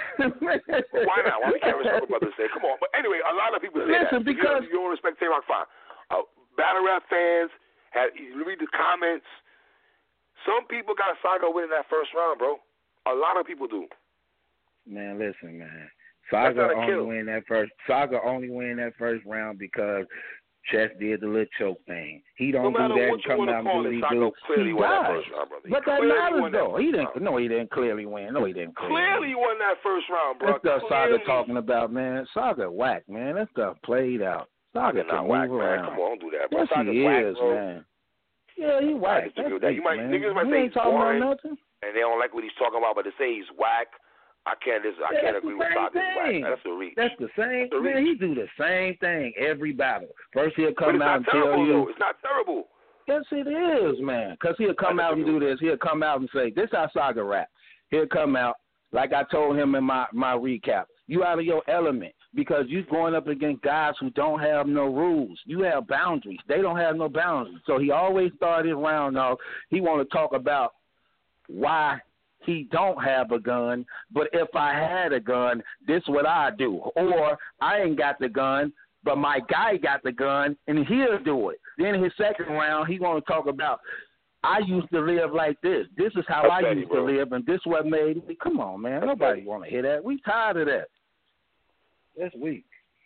Why not? Why we can't respect what brothers say? Come on. But anyway, a lot of people say Listen, that. because you don't, you don't respect Tay-Rock, fine. Uh, battle rap fans, have, you read the comments. Some people got Saga winning that first round, bro. A lot of people do. Man, listen, man. Saga only kill. win that first. Saga only win that first round because Chess did the little choke thing. He don't no do that and what you come want to out and call do what it, he Saga do. clearly He won that died. first round, brother. He But that clearly matters won that though. He didn't. round. No, he didn't clearly win. No, he didn't clearly. Clearly win. won that first round, bro. That stuff clearly. Saga talking about, man. Saga whack, man. That stuff played out. Saga Saga can not move whack, around. man. Come on, don't do that, bro. Yes, Saga's he whack, is, bro. man. Yeah, he whack. I disagree with That's that. You might man. niggas might you say ain't he's talking boring, about nothing. and they don't like what he's talking about, but to say he's whack, I can't. Dis- I Yeah, can't that's agree the with same Saga's whack. thing. That's a reach. That's the same. That's a Man, he reach. do the same thing every battle. First he'll But come it's out not and terrible, tell you. though. It's not terrible. Yes, it is, man. Because he'll come I out and disagree do with this. He'll come out and say, "This how Saga rap." He'll come out like I told him in my my recap. You out of your element because you going up against guys who don't have no rules. You have boundaries. They don't have no boundaries. So he always started around off. He want to talk about why he don't have a gun, but if I had a gun, this what I do. Or I ain't got the gun, but my guy got the gun, and he'll do it. Then his second round, he want to talk about, I used to live like this. This is how That's I petty, used bro. to live, and this what made me. Come on, man. That's Nobody petty. want to hear that. We tired of that. That's weak.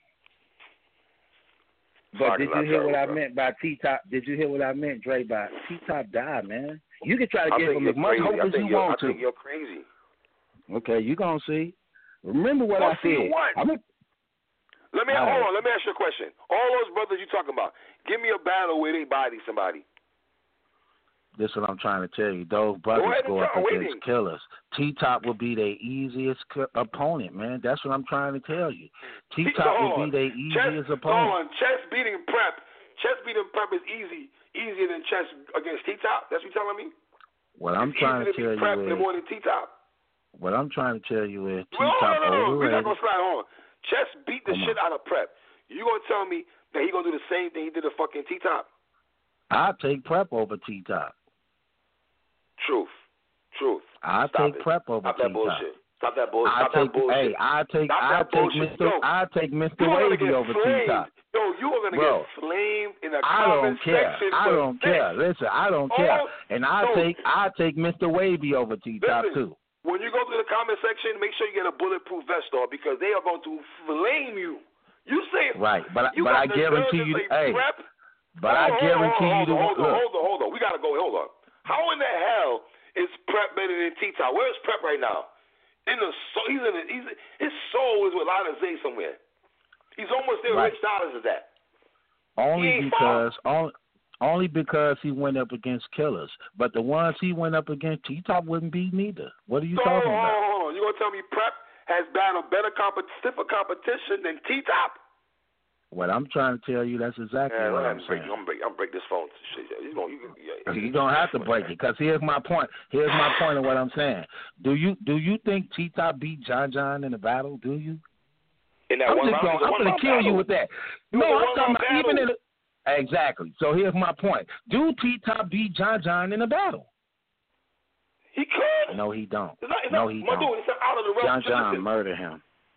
But Saga's did you not hear what terrible, I bro. meant by T-Top? Did you hear what I meant, Dre, by T-Top died, man? You can try to I give think him you're as much crazy. hope I as think you you're, want I to. think you're crazy. Okay, you gonna see. Remember what Well, I see said. what? I'm a, Let me All hold right. on. Let me ask you a question. All those brothers you talking about, give me a battle where they body somebody. this is what I'm trying to tell you. Those brothers ahead and go up tell- against waiting. killers. T-Top will be their easiest co- opponent, man. That's what I'm trying to tell you. T-Top Hold will on. be their Chess, easiest hold opponent. on. Chess beating Prep. Chess beating Prep is easy, easier than Chess against T-Top. That's what you're telling me? What I'm it's trying to easier tell beat Prep you than is, more than T-Top. what I'm trying to tell you is, Well, T-Top no, no, no, no. We're not overrated. going to slide on. Chess beat the Come shit on. out of Prep. You going to tell me that he going to do the same thing he did to fucking T-Top? I'll take Prep over T-Top. Truth. Truth. I'll Stop take it. Prep over Stop that T-Top. bullshit. Stop that bullshit. I'll Stop take, that bullshit. hey, I'll take, Stop I'll that take bullshit. Mister Yo, I'll take Mister You are gonna Wavy get over flamed. T-Top. Yo, you are gonna Bro, get flamed in the I comment don't care. section. I for don't this. care. Listen, I don't care. Oh, And I'll no. take I'll take Mister Wavy over T-Top Listen, too. when you go to the comment section, make sure you get a bulletproof vest on because they are going to flame you. You say Right, but you but I got the guarantee nerve you, to say hey, Prep. but I hold on, guarantee hold you, on, hold the, on, look, hold on, hold on. We gotta go. Hold on. How in the hell is Prep better than T-Top? Where's Prep right now? In the soul, he's in the, he's his soul is with Lana Zay somewhere. He's almost there. Right. Rich Dollars is that? only He ain't because only, only because he went up against killers. But the ones he went up against, T-Top wouldn't beat neither. What are you So, talking hold on, about? hold on. You gonna tell me Prep has battled better, comp- stiffer competition than T-Top? What I'm trying to tell you, that's exactly Man, what I'm I'm break, saying. I'm break, I'm break this phone. Shit, you gonna, you, yeah. You don't have to break it, because here's my point. Here's my point of what I'm saying. Do you do you think T-Top beat John John in the battle? Do you? In that I'm one just round, going. I'm going to kill you with that. It No, was a I'm talking one-round about even in battle. the, exactly. So here's my point. Do T-Top beat John John in a battle? He could. No, he don't. It's not, it's No, not, he my don't. dude, it's not out of the John realm. John Listen, murder him.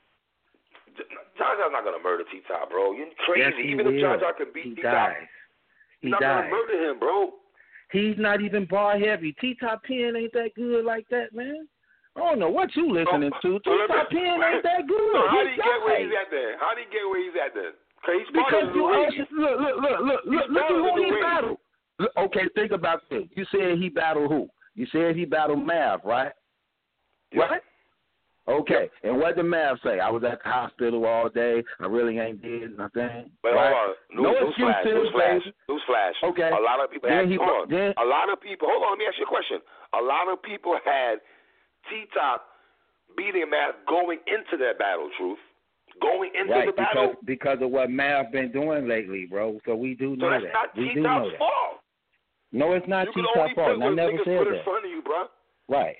John John's not gonna murder T-Top, bro. You're crazy. Yes, he Even will. if John John could beat He T-Top, dies. he's He not dies. gonna murder him, bro. He's not even bar heavy. T-Top Pen ain't that good like that, man. I don't know what you listening to. T-Top Pen ain't that good. So how do He's you get where right. he's at then? How do you get where he's at then? He's Because you also, look, look, look, look, look, look at who he battled. Look, okay, think about this. You said he battled who? You said he battled Mav, right? Yeah. Right? Okay, and what did Mav say? I was at the hospital all day. I really ain't did nothing. But right? hold on. News, no news excuses, flash. News flash. baby. News flash. Okay. A lot of people then had. He, hold on. then, a lot of people. Hold on. Let me ask you a question. A lot of people had T-Top beating Mav going into that battle. Truth. Going into right, the battle. Because, because of what Mav been doing lately, bro. So we do so know that's that. not we do know T-Top's that. fault. No, it's not you T-Top fault. I never said put that. in front of you, bro. Right.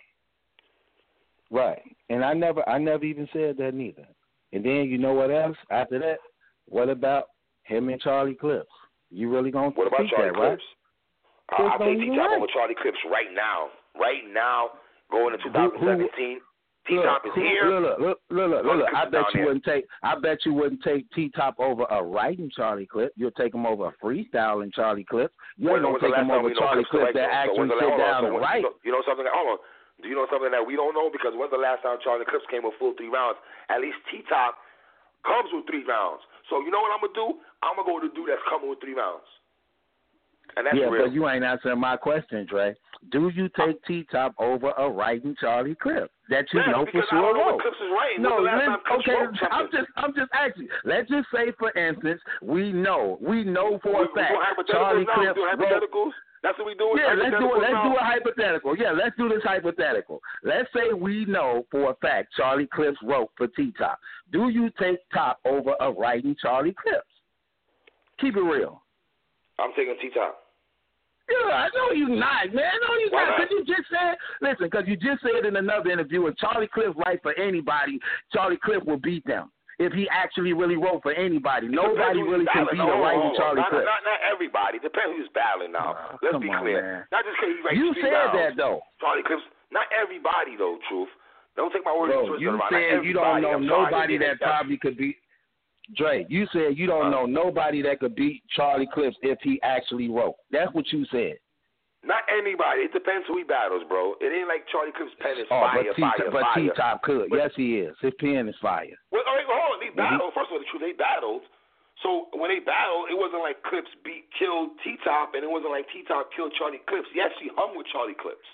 Right. And I never I never even said that neither. And then you know what else? After that, what about him and Charlie Clips? You really gonna What about Charlie that, Clips? Right? Uh, I'll take T-Top right. over Charlie Clips right now. Right now, going into twenty seventeen. Who, who, T-Top look, is here. Look, look, look, look, look, look. I bet you there. wouldn't take I bet you wouldn't take T-Top over a writing Charlie Clip. You'll take him over a freestyling Charlie Clip. You ain't when, gonna take him over Charlie Clip that actually so sit down so and when, write. You know, you know something? Hold on. Do you know something that we don't know? Because when's the last time Charlie Clips came with full three rounds? At least T-Top comes with three rounds. So you know what I'm going to do? I'm going to go with the dude that's coming with three rounds. And that's yeah, real. but you ain't answering my question, Dre. Do you take T-Top over a writing Charlie Clip that you yeah, know for because sure? I don't know wrote? what Clips is writing. No, the last let, time okay. I'm something? just, I'm just asking. Let's just say, for instance, we know, we know for we, a fact, we Charlie now. Clips we do hypotheticals. wrote. That's what we doing. Yeah, let's do it. Let's now. do a hypothetical. Yeah, let's do this hypothetical. Let's say we know for a fact Charlie Clips wrote for T-Top. Do you take Top over a writing Charlie Clips? Keep it real. I'm taking T-Top. Yeah, I know you not, man. I know you Why not. not? Because you just said, listen, because you just said in another interview, if Charlie Clips write for anybody, Charlie Clips will beat them. If he actually really wrote for anybody. It Nobody really can beat a writing Charlie not, Clips. Not, not everybody. Depends who's battling now. Oh, Let's come be on, clear. Man. Not just because he writes You three said rounds. that, though. Charlie Clips, not everybody, though, Truth. Don't take my word Bro, for you it. said you don't know I'm nobody that probably could beat. Dre, you said you don't huh? know nobody that could beat Charlie Clips if he actually wrote. That's what you said. Not anybody. It depends who he battles, bro. It ain't like Charlie Clips' pen is Oh, fire, but T- fire, but fire. T-Top could. But, yes, he is. His pen is fire. Well, all right, well, hold on. They battled. Mm-hmm. First of all, the truth, they battled. So when they battled, it wasn't like Clips beat killed T-Top, and it wasn't like T-Top killed Charlie Clips. Yes, he hung with Charlie Clips.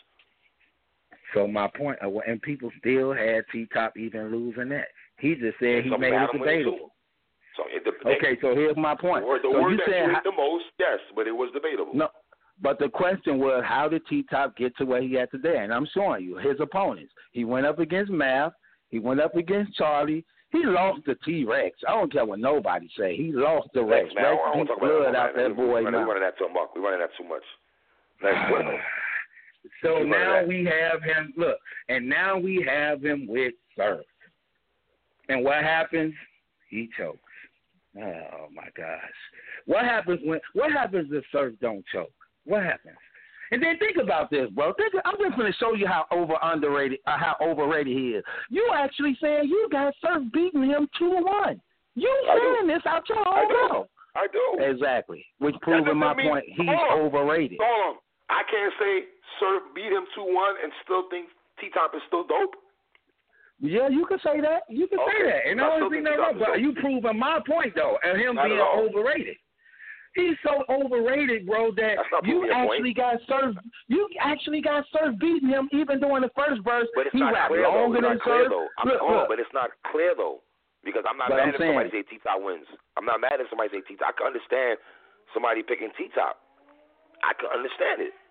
So my point, and people still had T-Top even losing that. He just said he made it debatable. So it de- okay, so here's my point. The word, the so word you that said you how, the most, yes, but it was debatable. No, but the question was, how did T-Top get to where he at today? And I'm showing you his opponents. He went up against Mav. He went up against Charlie. He lost to T-Rex. I don't care what nobody say. He lost to Rex. Next, man, Rex I don't beat talk about blood that. out that we, boy. We, we running that too much. We running that too much. Next, what? So we now we have him. Look, and now we have him with Surf. And what happens? He chokes. Oh my gosh! What happens when? What happens if Surf don't choke? What happens? And then think about this, bro. Think, I'm just going to show you how over underrated, uh, how overrated he is. You actually saying you got Surf beating him two to one. You saying this out your own mouth? I do. Exactly. Which proving my mean, point. He's hold overrated. Hold on. I can't say Surf beat him two one and still think T-Top is still dope. Yeah, you can say that. You can okay. say that. And I don't see nothing wrong. But you proving my point, though, of him Not being overrated. He's so overrated, bro, that you actually got Surf. You actually got Surf beating him even during the first verse. But it's he not rapped clear, longer though. than It's not clear, Surf. though. I'm, Look, hold on, look. but it's not clear, though. Because I'm not but mad I'm if saying, somebody say T-Top wins. I'm not mad if somebody say T-Top. I can understand somebody picking T-Top. I can understand it.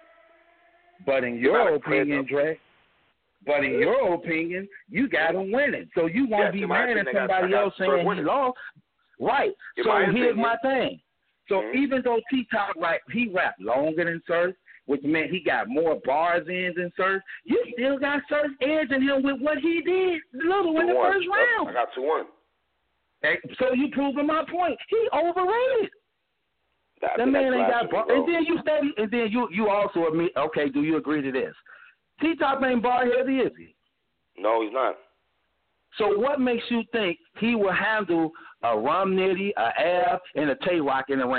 But in your opinion, Dre, but in your opinion, you got him winning. So you won't yes, be mad at somebody else saying he lost. Right. In so my here's opinion, my thing. So mm-hmm. even though T-Top, right, he rapped longer than Surf, which meant he got more bars in than Surf, you still got Surf edging him with what he did little in the one. first round. I got two one. Hey, so you proving my point. He overrated. That, that man ain't got bar. And then you study, and then you you also admit, okay, do you agree to this? T-Top ain't bar heavy, is he? No, he's not. So what makes you think he will handle a Rum Nitty, a Ab, and a Tay-Rock in the ring?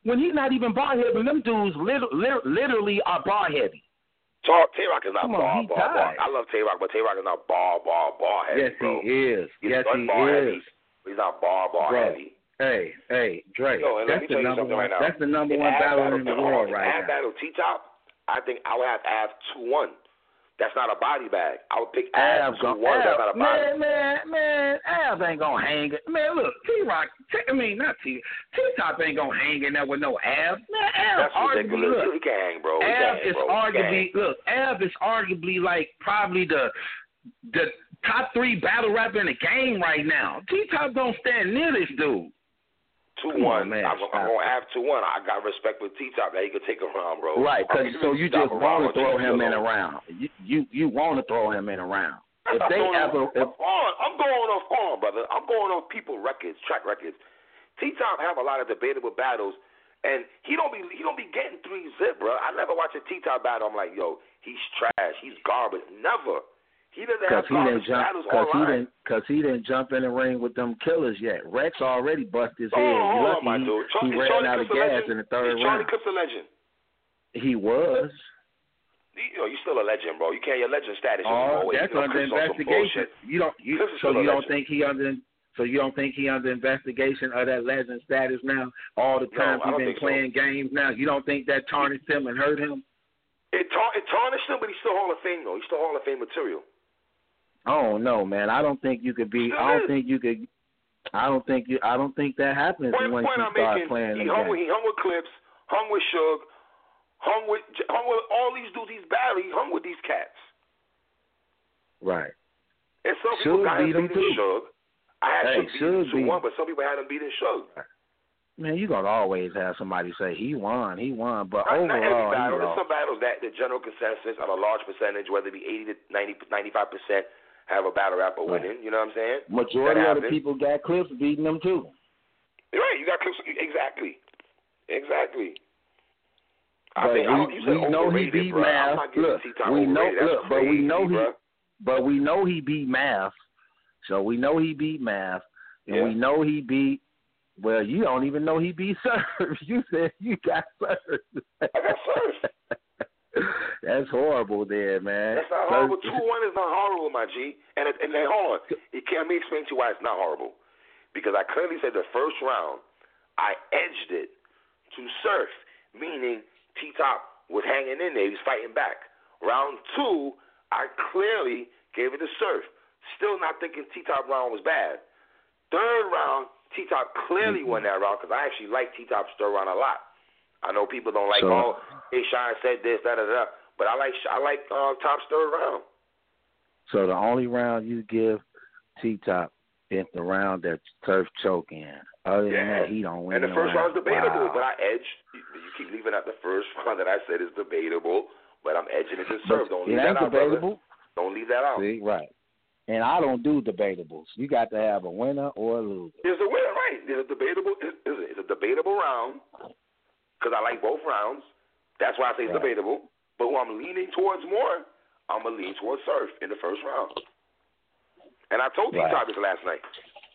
when he's not even bar heavy. Them dudes lit- lit- literally are bar heavy. Tay-Rock is not Come bar, on, bar, died. bar. I love Tay-Rock, but Tay-Rock is not bar, bar, bar heavy, Yes, bro. he is. He's yes, he bar is. Heavy. He's not bar, bar Bro. heavy. Hey, hey, Dre. Yo, and let that's me the tell you number something one. right now. That's the number in one battle battle in the hold world on, right in now. battle T-Top, I think I would have Av two one. That's not a body bag. I would pick Av Av two gonna, one. That's not a body. man, man, man, Av ain't gonna hang it. Man, look, T-Rock, T- I mean, not T, T-Top ain't gonna hang in there with no Av. Man, Av That's arguably, ridiculous. look, He can hang, bro. He Av can hang, is bro. arguably, look, Av is arguably like probably the the top three battle rapper in the game right now. T-Top don't stand near this dude. Two Come one. on, man, I'm, I'm going to have two one. I got respect for T-Top that he could take a round, bro. Right, cause, I'm so you T-Top just a round want to throw or two, him you in know. a round. You you, you want to throw him in a round. If I'm they going ever, off, if, on, I'm going off on, brother. I'm going off people records, track records. T-Top have a lot of debatable battles, and he don't be he don't be getting three zip, bro. I never watch a T-Top battle. I'm like, yo, he's trash. He's garbage. Never. He doesn't Cause have he garbage didn't jump, battles cause he online. didn't, cause he didn't jump in the ring with them killers yet. Rex already bust his Oh, head. hold You on, lucky my he, dude. he Charlie, ran Charlie out Clips of a gas legend. in the third Is Charlie round. Clips a legend. He was. You know, you still a legend, bro. You can't your legend status Oh, anymore. that's you know, under Clips on some investigation. bullshit. You don't. You, Clips is so still a you don't legend. think he under. So you don't think he under investigation of that legend status now? All the No, times I he's don't been think so. playing games now. You don't think that tarnished him and hurt him? It, tar- it tarnished him, but he's still Hall of Fame, though. He's still Hall of Fame material. Oh no, man! I don't think you could be. Still I don't is. think you could. I don't think you. I don't think that happens Point, once point you I'm start making, playing he the hung, game. with, he hung with Clips, hung with Suge, hung with, hung with all these dudes. He's bad. He hung with these cats. Right. And some people Suge got him beat him beating too. Suge. I had Hey, Suge Suge beating two beat one, him. but some people had him beating Suge. Man, you gonna always have somebody say he won, he won, but Not, not every overall, battle. he There's lost. some battles that the general consensus of a large percentage, whether it be eighty to ninety, ninety-five percent, have a battle rapper Right. winning. You know what I'm saying? Majority That of the happens. people got Clips beating them too. You're right. You got Clips. Exactly. Exactly. I But think, I don't, we, you said we know he overrated, beat bro. I'm Math. not giving Look, T-Top we know. overrated. That's Look, but we crazy, know he. bro. But we know he beat Math. So we know he beat Math, and Yeah. we know he beat. Well, you don't even know he beat Surf. You said you got Surf. I got Surf. That's horrible, there, man. That's not horrible. Two one is not horrible, my G. And it, and then hold on, it can let me explain to you why it's not horrible. Because I clearly said the first round, I edged it to Surf, meaning T-Top was hanging in there. He was fighting back. Round two, I clearly gave it to Surf. Still not thinking T-Top round was bad. Third round, T-Top clearly Mm-hmm. won that round because I actually like T-Top's third round a lot. I know people don't like, So- oh, hey, Shine said this, da da da. But I like I like uh, Top's third round. So the only round you give T-Top is the round that Surf choke in. Other than Yeah. that, he don't win. And the no first round. round's debatable, Wow. but I edged. You, you keep leaving out the first round that I said is debatable, but I'm edging it to Surf. Don't it leave ain't that out, debatable. brother. Don't leave that out. See, right. And I don't do debatables. You got to have a winner or a loser. There's a winner, right? There's a debatable. It's, it's a debatable round because I like both rounds. That's why I say it's Right. debatable. But who I'm leaning towards more, I'm gonna lean towards Surf in the first round. And I told Right. T-Top this last night.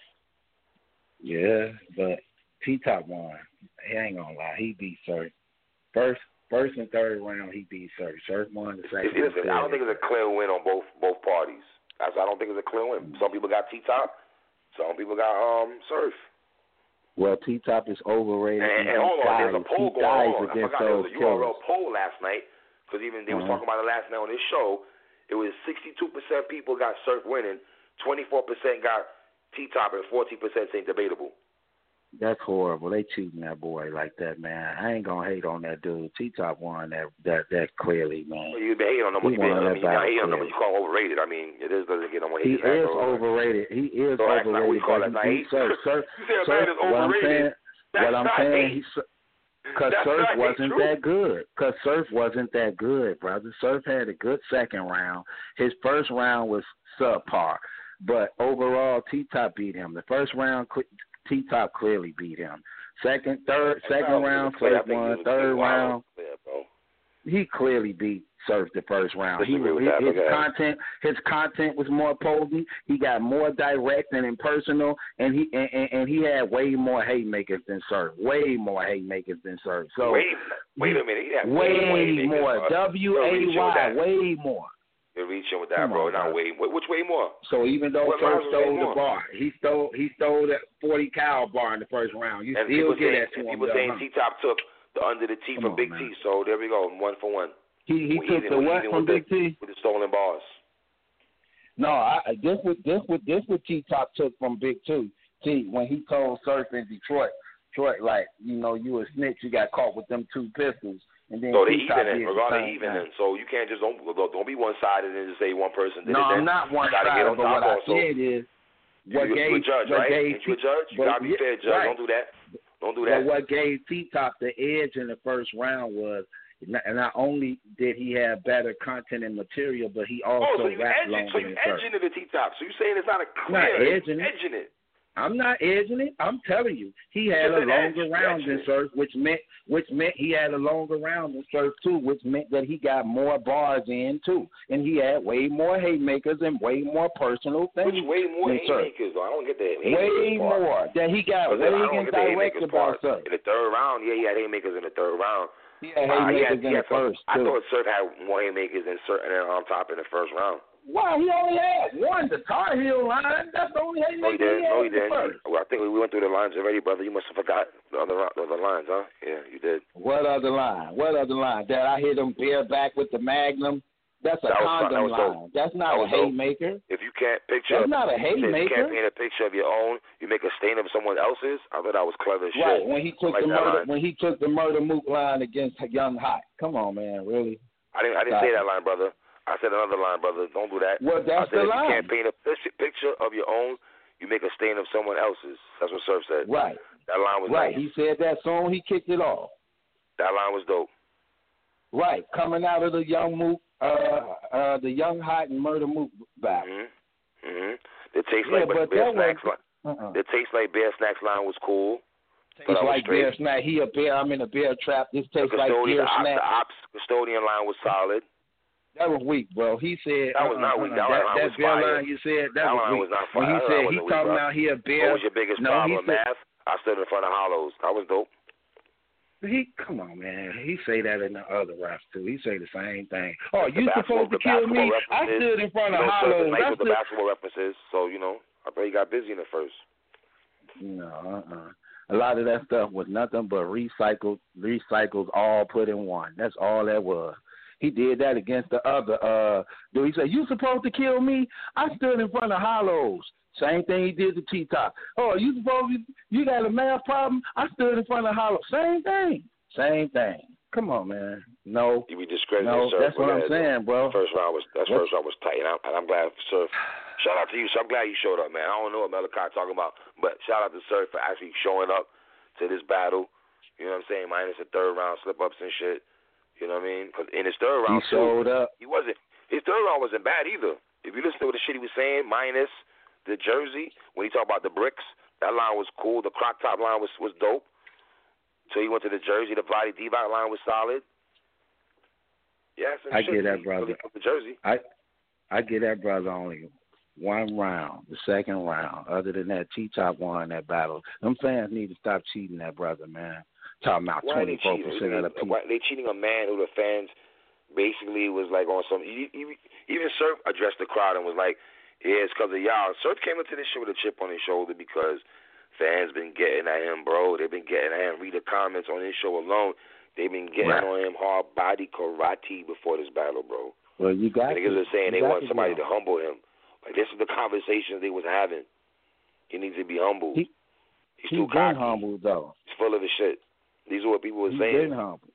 Yeah, but T-Top won. He ain't gonna lie. He beat Surf. First, first and third round, he beat Surf. Surf won the second. It, it is, and I don't third. think it's a clear win on both both parties. That's, I don't think it's a clear win. Some people got T-Top. Some people got um Surf. Well, T-Top is overrated. And, He and hold on, dies. there's a poll he going dies on. I against forgot there those was a U R L killers. poll last night because even they was Uh-huh. talking about it last night on this show. It was sixty-two percent people got Surf winning, twenty-four percent got T-Top, and fourteen percent saying debatable. That's horrible. They cheating that boy like that, man. I ain't gonna hate on that dude. T-Top won that that that clearly, man. Well, you been hating on him. He You been, won I that mean, you're not battle hating on him, but clearly. you call him overrated. I mean, it is doesn't get no more hate. He than that, is bro. overrated. He is So that's not what you overrated. call but it, not he hate. beat Surf. Surf, You say a Surf, man is what I'm overrated. saying, That's what I'm not saying, hate. he's because That's Surf not hate, wasn't true. that good. Because Surf wasn't that good, brother. Surf had a good second round. His first round was subpar, but overall, T-Top beat him. The first round, T-Top clearly beat him. Second, third, second round, Clear. I Surf think it won. was Third clear. round, Clear, bro. he clearly beat Surf the first round. He Disagree was, with that, his okay. content his content was more potent. He got more direct and impersonal, and he and, and, and he had way more haymakers than Surf. Way more haymakers than Surf. So wait, wait a minute. He had way, way more. W A Y. Way more. You're reaching with that, Come bro. on, Not bro. way. Which way more? So even though What Surf lines was stole way the more? bar, he stole he stole that forty cal bar in the first round. You And still people get saying, that to and him. people though, saying huh? T-Top took the under the T Come from on, Big man. T. So there we go, one for one. He he We're took even, the we're what even from with Big the, T? with the stolen bars. No, I this what this what this what T Top took from Big Two. T when he told Surf in Detroit, Detroit like you know you a snitch, you got caught with them two pistols, and then So they T-Top even did in, the regardless same even thing. in. So you can't just don't don't be one sided and just say one person did No, it. I'm not one you gotta sided, get on but top what I also. said is You, what you, gave you a judge, what right? gave Ain't you a judge? You but, gotta be fair, judge. right. Don't do that. Don't do But that. what gave T-Top the edge in the first round was not, not only did he have better content and material, but he also oh, so you rapped edging, longer so you than Surf. edging it to T-Top. So you saying it's not a Not clear, edging it. edging it. I'm not edging it. I'm telling you, he had It's a an longer edge. round Edge than it. Surf, which meant which meant he had a longer round than Surf too, which meant that he got more bars in too, and he had way more haymakers and way more personal things. Which way more than Surf. haymakers though? I don't get the Way haymakers part. more that he got But way then I don't against get the direct haymakers about part. Surf. In the third round, yeah, he had haymakers in the third round. He had Uh, he haymakers had, in he the had some, first I too. thought Surf had more haymakers than Surf and on top in the first round. Wow, he only had one, the Tar Heel line. That's the only No, haymaker he didn't. he had No, he in the didn't. first. Well, I think we went through the lines already, brother. You must have forgot the other the other lines, huh? Yeah, you did. What other line? What other line? That I hit him bareback with the Magnum. That's a That was condom fun. That was line. dope. That's not That a was dope. haymaker. If you can't picture, That's not a if you haymaker. can't paint a picture of your own, you make a stain of someone else's. I thought that was clever as shit. Right, when he took I like the that murder line. when he took the murder mook line against Young Hot. Come on, man, really? I didn't. I didn't say that line, brother. I said another line, brother. Don't do that. Well, that's I said the if line. you can't paint a picture of your own, you make a stain of someone else's. That's what Surf said. Right. That line was Right. nice. He said that soon he kicked it off. That line was dope. Right. Coming out of the young mook, uh, uh, the Young Hot and Murder Mook battle. Mhm. Mhm. The taste Yeah, like but bear that snacks was- line. Uh-uh. The taste like bear snacks line was cool. Tastes was like straight. bear snack. He a bear. I'm in a bear trap. This The tastes like custodian, bear the, op, snack. the ops custodian line was solid. That was weak, bro. He said That was uh-uh, not weak. uh-uh. That that, line that was bear fire. line you said that, That was line weak. was not When fire. he That said line he wasn't weak, talking bro. about he a bear. What was your biggest no, problem? he said, Math? I stood in front of Hollows. That was dope. He come on, man. He say that in the other raps too. He say the same thing. Oh, The you basketball- supposed to the kill basketball me? I references, stood in front You of know, Surf Hollows. is nice I with the stood. basketball references, so you know, I bet he got busy in the first. No, uh-uh. A lot of that stuff was nothing but recycled, recycles all put in one. That's all that was. He did that against the other. Uh, dude, he said, "You supposed to kill me?" I stood in front of Hollows. Same thing he did to T-Top. Oh, you supposed to, you got a math problem? I stood in front of Hollows. Same thing. Same thing. Come on, man. No. You be discrediting No, Surf. that's what I'm that. saying, bro. First round was that What? first round was tight, and I'm, and I'm glad Surf. Shout out to you. So I'm glad you showed up, man. I don't know what Malachi talking about, but shout out to Surf for actually showing up to this battle. You know what I'm saying? Minus the third round slip ups and shit. You know what I mean? Because in his third round, He showed too, up. he wasn't. His third round wasn't bad either. If you listen to the shit he was saying, minus the jersey, when he talked about the bricks, that line was cool. The croc top line was was dope. So he went to the jersey. The Vlade Divac line was solid. Yeah, some I shit. get that, He brother. really put the jersey. I I get that brother only one round, the second round. Other than that, T-Top won that battle. Them fans need to stop cheating that brother, man. Talking about Why are they twenty-four cheating? percent of the people. Why, they cheating a man who the fans basically was like on some. Even Surf addressed the crowd and was like, "Yeah, it's because of y'all." Surf came into this shit with a chip on his shoulder because fans been getting at him, bro. They've been getting at him. Read the comments on his show alone. They've been getting Right. on him hard body karate before this battle, bro. Well, you got Niggas to. are saying You they got want to somebody be to humble him. Like, this is the conversations they was having. He needs to be humbled. He- He's He's too been cocky. humble though. He's full of his shit. These are what people were He's saying. been humble.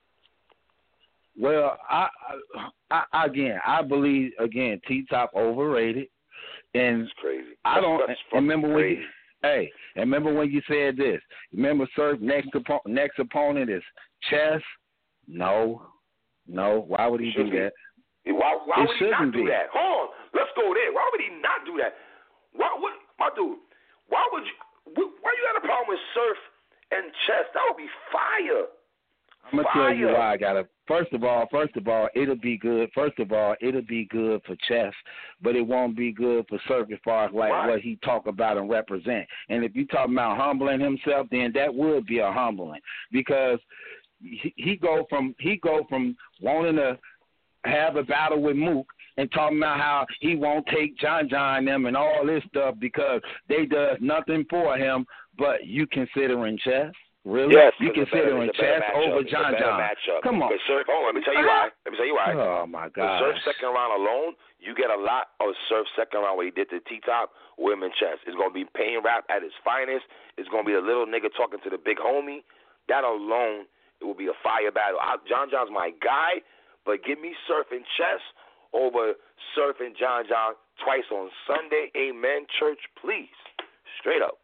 Well, I, I, I again, I believe again, T-Top overrated, and It's crazy. I That's- don't that's and remember fucking when crazy. you, hey, and remember when you said this. Remember, Surf next oppo- next opponent is Chess. No, no. Why would he do Should be. that? Why, why It would he not shouldn't do be. that? Hold on. Let's go there. Why would he not do that? Why would, my dude, why would you, why you got a problem with Surf and Chess? That would be fire. I'm gonna tell you why I gotta. First of all, first of all, it'll be good. First of all, it'll be good for chess, but it won't be good for Surf as far as like Why? what he talk about and represent. And if you talking about humbling himself, then that would be a humbling because he, he go from he go from wanting to have a battle with Mook and talking about how he won't take John John them and all this stuff because they does nothing for him. But you considering chess? Really? Yes, you considering chess over John John? Matchup. Come on. Surf, hold on, let me tell you why. Let me tell you why. Oh my God. Surf second round alone, you get a lot of Surf second round where he did the T-top women chess. It's gonna be pain rap at its finest. It's gonna be the little nigga talking to the big homie. That alone, it will be a fire battle. I, John John's my guy, but give me Surf and chess over Surf and John John twice on Sunday. Amen, church, please. Straight up.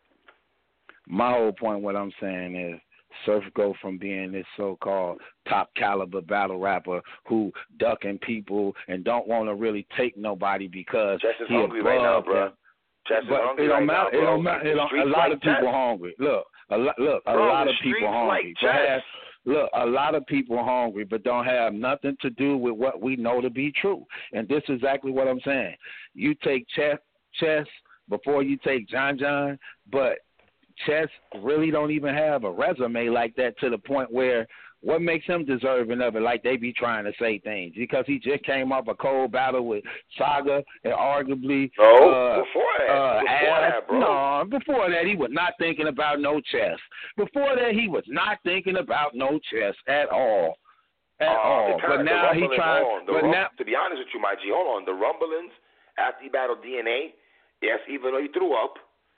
My whole point, what I'm saying is, Surf go from being this so-called top caliber battle rapper who ducking people and don't want to really take nobody because Chess is he hungry above right now, them. bro. Chess is But hungry it don't right matter. now, It bro. don't matter. It don't, a Streets lot like of people chess. hungry. Look, a lot. Look, a Bro, lot the of people streets hungry. like but chess. have, look, a lot of people hungry, but don't have nothing to do with what we know to be true. And this is exactly what I'm saying. You take chess, chess before you take John John, but chess really don't even have a resume like that to the point where what makes him deserving of it, like they be trying to say things, because he just came off a cold battle with Saga and arguably No, uh, before that. uh, before Ab. that, bro. No, before that he was not thinking about no chess. Before that he was not thinking about no chess at all. At Uh, all. kinda, But now he rumblings trying. on. The But rum- now, to be honest with you, my G, hold on. The rumblings after he battled D N A, yes, even though he threw up,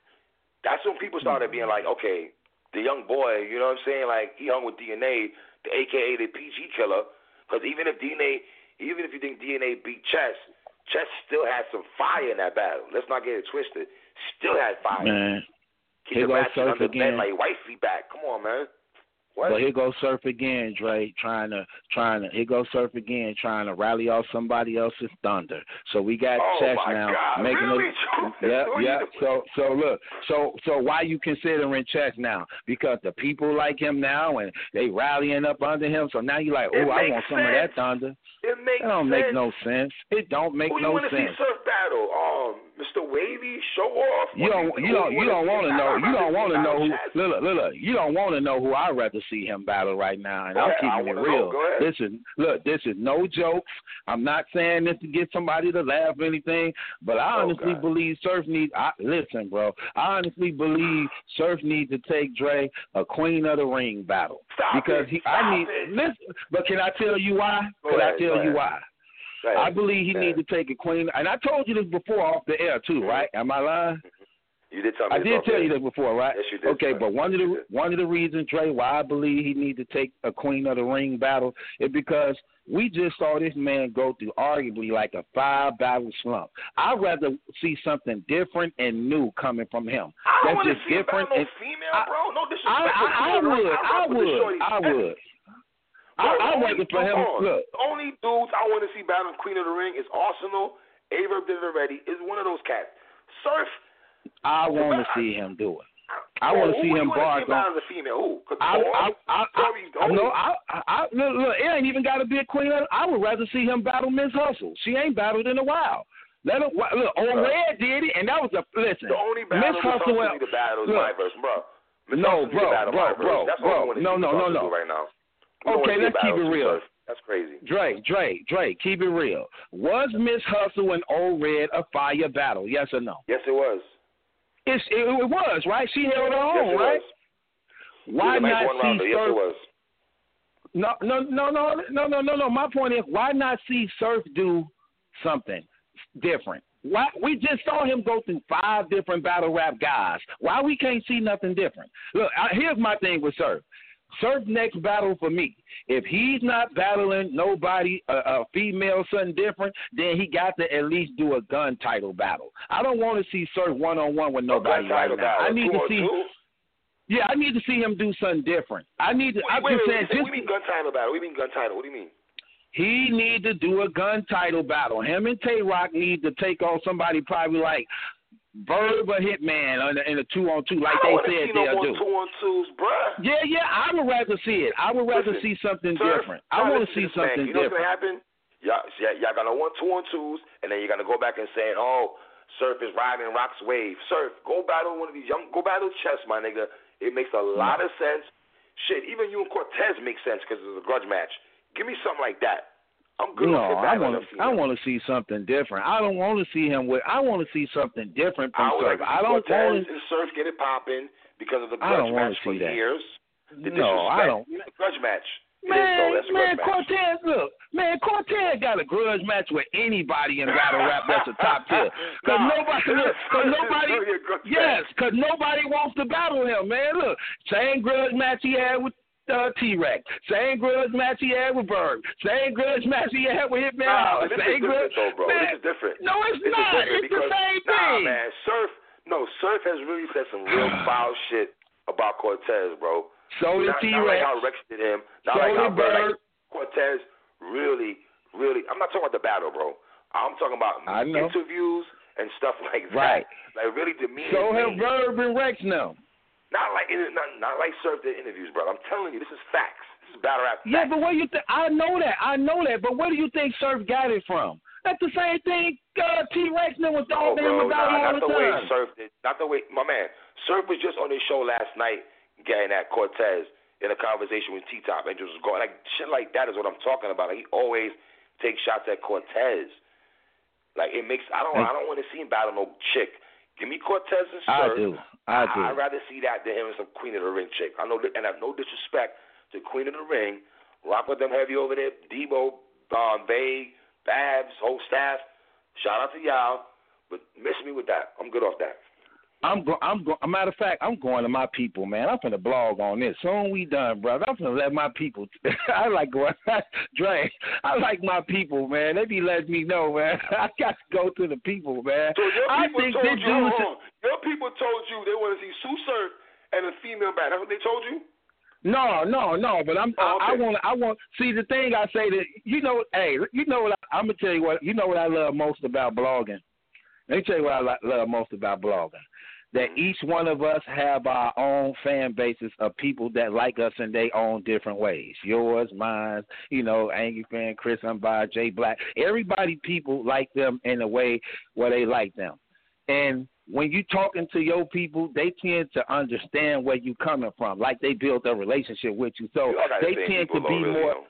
that's when people started being like, okay, the young boy, you know what I'm saying? Like, he hung with D N A, the A K A the P G killer, because even if D N A, even if you think D N A beat Chess, Chess still had some fire in that battle. Let's not get it twisted. Still had fire. man, Keep here the goes ratchet Surf under again. bed like wifey back. Come on, man. What? But here goes Surf again, Dre, trying to, trying to, here goes Surf again, trying to rally off somebody else's thunder. So we got Oh, Chess my now God, making really? it. Yeah, yeah. So, so look, so, so why you considering Chess now? Because the people like him now, and they rallying up under him. So now you like, It oh, I makes want some of sense. that thunder. It makes That don't sense. make no sense. It don't make Who no you want to sense. see Surf battle? Um, Mister Wavy, show off. You don't, you don't, you don't want to know. You don't want to know who. Look, look, look, look. You don't want to know who I'd rather see him battle right now. And Go I'm ahead, I keeping it wanna real. know. Go ahead. This is look. This is no jokes. I'm not saying this to get somebody to laugh or anything. But I Oh, honestly God. believe Surf needs. I, listen, bro. I honestly believe Surf needs to take Dre a Queen of the Ring battle Stop because it. he. Stop I need. it. Listen, but can I tell you why? Go Can ahead, I tell go you ahead. why? Go ahead. I believe he Go needs ahead. to take a Queen. And I told you this before off the air too, right? Am I lying? You did tell me I this did off tell air. you that before, right? Yes, you did. Okay, son. but one of You the did. one of the reasons, Dre, why I believe he need to take a Queen of the Ring battle is because we just saw this man go through arguably like a five battle slump. I'd rather see something different and new coming from him. I don't That's want to just see different. about no and female, I- bro. No disrespect. I, I, I to would, Queen of the Ring. I rock with the would, shorty. I Hey, would. I, bro, I the only waited for him. dude- Look, The only dudes I want to see battling Queen of the Ring is Arsenal. Averb did it already. Is one of those cats. Surf. I want to see him do it. I want to see him bark on. Who you want to see as a female? Who? I, Couture? I, I, I, Corey I, Gold? no, I, I, I, look, look, it ain't even got to be a Queen. of- I would rather see him battle Miss Hustle. She ain't battled in a while. Let him look. On Red did it, and that was a listen. The only battle Miss Miss Hustle. Hustle and- need to battle is look, my verse, bro. Miss No, Hustle need bro, to battle bro, my verse. bro, That's bro. all I want to No, see no, Miss no, Hustle no. do right now. We don't Okay, wanna see let's a keep battle it with real. Surf. That's crazy. Dre, Dre, Dre, keep it real. Was Miss Hustle and Old Red a fire battle? Yes or no? Yes, it was. It's, it, it was, right? She held her Yes, own, it right? was. Why It was a nice not one see rounder. Yes, Surf? it was. No, no, no, no, no, no, no, no. My point is, why not see Surf do something different? Why we just saw him go through five different battle rap guys. Why we can't see nothing different? Look, I, here's my thing with Surf. Surf next battle for me. If he's not battling nobody, a, a female, something different, then he got to at least do a gun title battle. I don't want to see Surf one on one with nobody right now. Battle. I need two to on see. Two? Yeah, I need to see him do something different. I need to. Wait, I'm wait, just wait, saying. wait, Just, what do you mean gun title battle? What do you mean gun title? What do you mean? he need to do a gun title battle. Him and Tay Rock need to take on somebody probably like Verb or Hitman in a, in a two on two like I they don't said see no they'll more do. two on twos, bruh. Yeah, yeah, I would rather see it. I would rather Listen, see something Surf, different. I want to see this, something man. You know different. what's gonna happen? Y'all, y'all gonna want two on twos, and then you're gonna go back and say, "Oh, Surf is riding Rock's wave." Surf, go battle one of these young. Go battle Chess, my nigga. It makes a lot of sense. Shit, even you and Cortez make sense because it's a grudge match. Give me something like that. I'm good no, with I want to. I want to see something different. I don't want to see him with. I want to see something different from I Surf. Like I don't Cortez want and Surf get it popping because of the I grudge don't match for see that. years. The no, I don't. The grudge match. Man, it is, though. man, That's a grudge Cortez, match. look, man, Cortez got a grudge match with anybody in battle rap that's a top tier. Cause nah, nobody, cause nobody, yes, cause nobody wants to battle him, man. Look, same grudge match he had with. Uh, T-Rex. Same grudge match he had with Berg. Same grudge match he had with Hitman. Nah, this Same is different, grudge. though, bro. Man, this is different. No, it's this not. It's because, the same nah, thing. Nah, man. Surf, no, Surf has really said some real foul shit about Cortez, bro. So did not, T-Rex. Not like how Rex did him. Not so like how did Berg. Like Cortez really, really. I'm not talking about the battle, bro. I'm talking about I know. interviews and stuff like right. that. Like really demeaning. So have Verb and Rex now. Not like not, not like Surf did interviews, bro. I'm telling you, this is facts. This is battle rap facts. Yeah, but where you think? I know that. I know that. But where do you think Surf got it from? That's the same thing. Uh, T-Rex was talking no, bro, about nah, all not the, the way time. Surf did. Not the way my man Surf was just on his show last night, getting at Cortez in a conversation with T-Top, and just going like shit like that is what I'm talking about. Like, he always takes shots at Cortez. Like it makes. I don't. I don't want to see him battle no chick. Give me Cortez and Surf. I do. I do. I'd rather see that than him and some Queen of the Ring chick. I know, and I have no disrespect to Queen of the Ring. Rock with them heavy over there. Debo, um, Bay, Babs, whole staff. Shout out to y'all. But miss me with that. I'm good off that. I'm go- I'm go- a matter of fact, I'm going to my people, man. I'm finna blog on this. Soon we done, brother. I'm finna let my people. I like going, Dre. I like my people, man. They be letting me know, man. I got to go to the people, man. So your I people think told they you, do. hold on. Your people told you they want to see Sue Surf and a female band. That's what they told you? No, no, no. But I'm. Oh, okay. I, I want. I want. See, the thing I say that you know. Hey, you know what? I, I'm gonna tell you what. You know what I love most about blogging. Let me tell you what I lo- love most about blogging. That each one of us have our own fan bases of people that like us in their own different ways. Yours, mine, you know, Angry Fan, Chris Unbiased, Jay Black. Everybody, people like them in a way where they like them. And when you talking to your people, they tend to understand where you coming from, like they built a relationship with you. So they tend to be really more. know.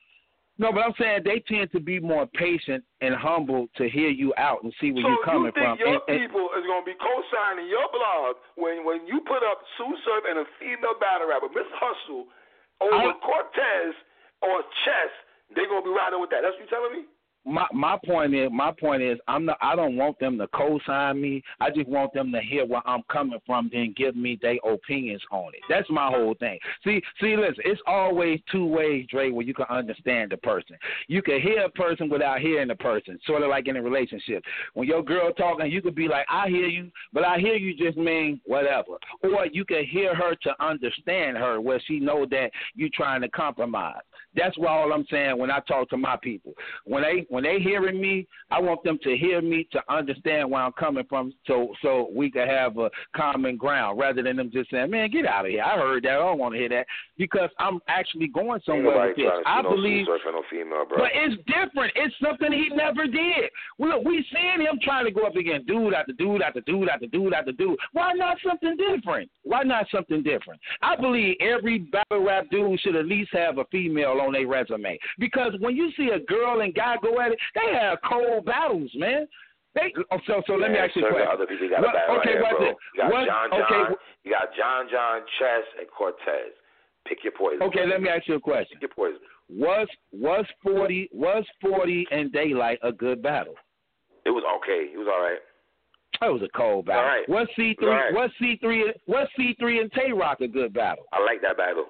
No, but I'm saying they tend to be more patient and humble to hear you out and see where so you're coming you think from. your and, and, people is going to be co-signing your blog when when you put up Sue Surf and a female battle rapper, Miss Hustle, over I, Cortez or Chess, they're going to be riding with that. That's what you telling me? My my point is my point is I'm not I don't want them to co-sign me. I just want them to hear where I'm coming from, then give me their opinions on it. That's my whole thing. See see listen, it's always two ways, Dre, where you can understand the person. You can hear a person without hearing the person, sort of like in a relationship. When your girl talking, you could be like, I hear you, but I hear you just mean whatever. Or you can hear her to understand her where she know that you trying to compromise. That's why all I'm saying when I talk to my people. When they when they hearing me, I want them to hear me to understand where I'm coming from so so we can have a common ground rather than them just saying, man, get out of here. I heard that. I don't want to hear that because I'm actually going somewhere with this. I no believe. No female, bro. But it's different. It's something he never did. Look, we seeing him trying to go up against dude after dude after dude after dude after dude. Why not something different? Why not something different? I believe every battle rap dude should at least have a female on their resume. Because when you see a girl and guy go at it, they have cold battles, man. They, so so let yeah, me ask you a question. Other people got what, a battle okay, right here, bro. You got what, John John, okay, you got John John, Chess, and Cortez. Pick your poison. Okay, let me ask you a question. Pick your poison. Was was forty was forty and Daylight a good battle? It was okay. It was all right. It was a cold battle. Right. Was C three right. was C three was C three and Tay Rock a good battle? I like that battle.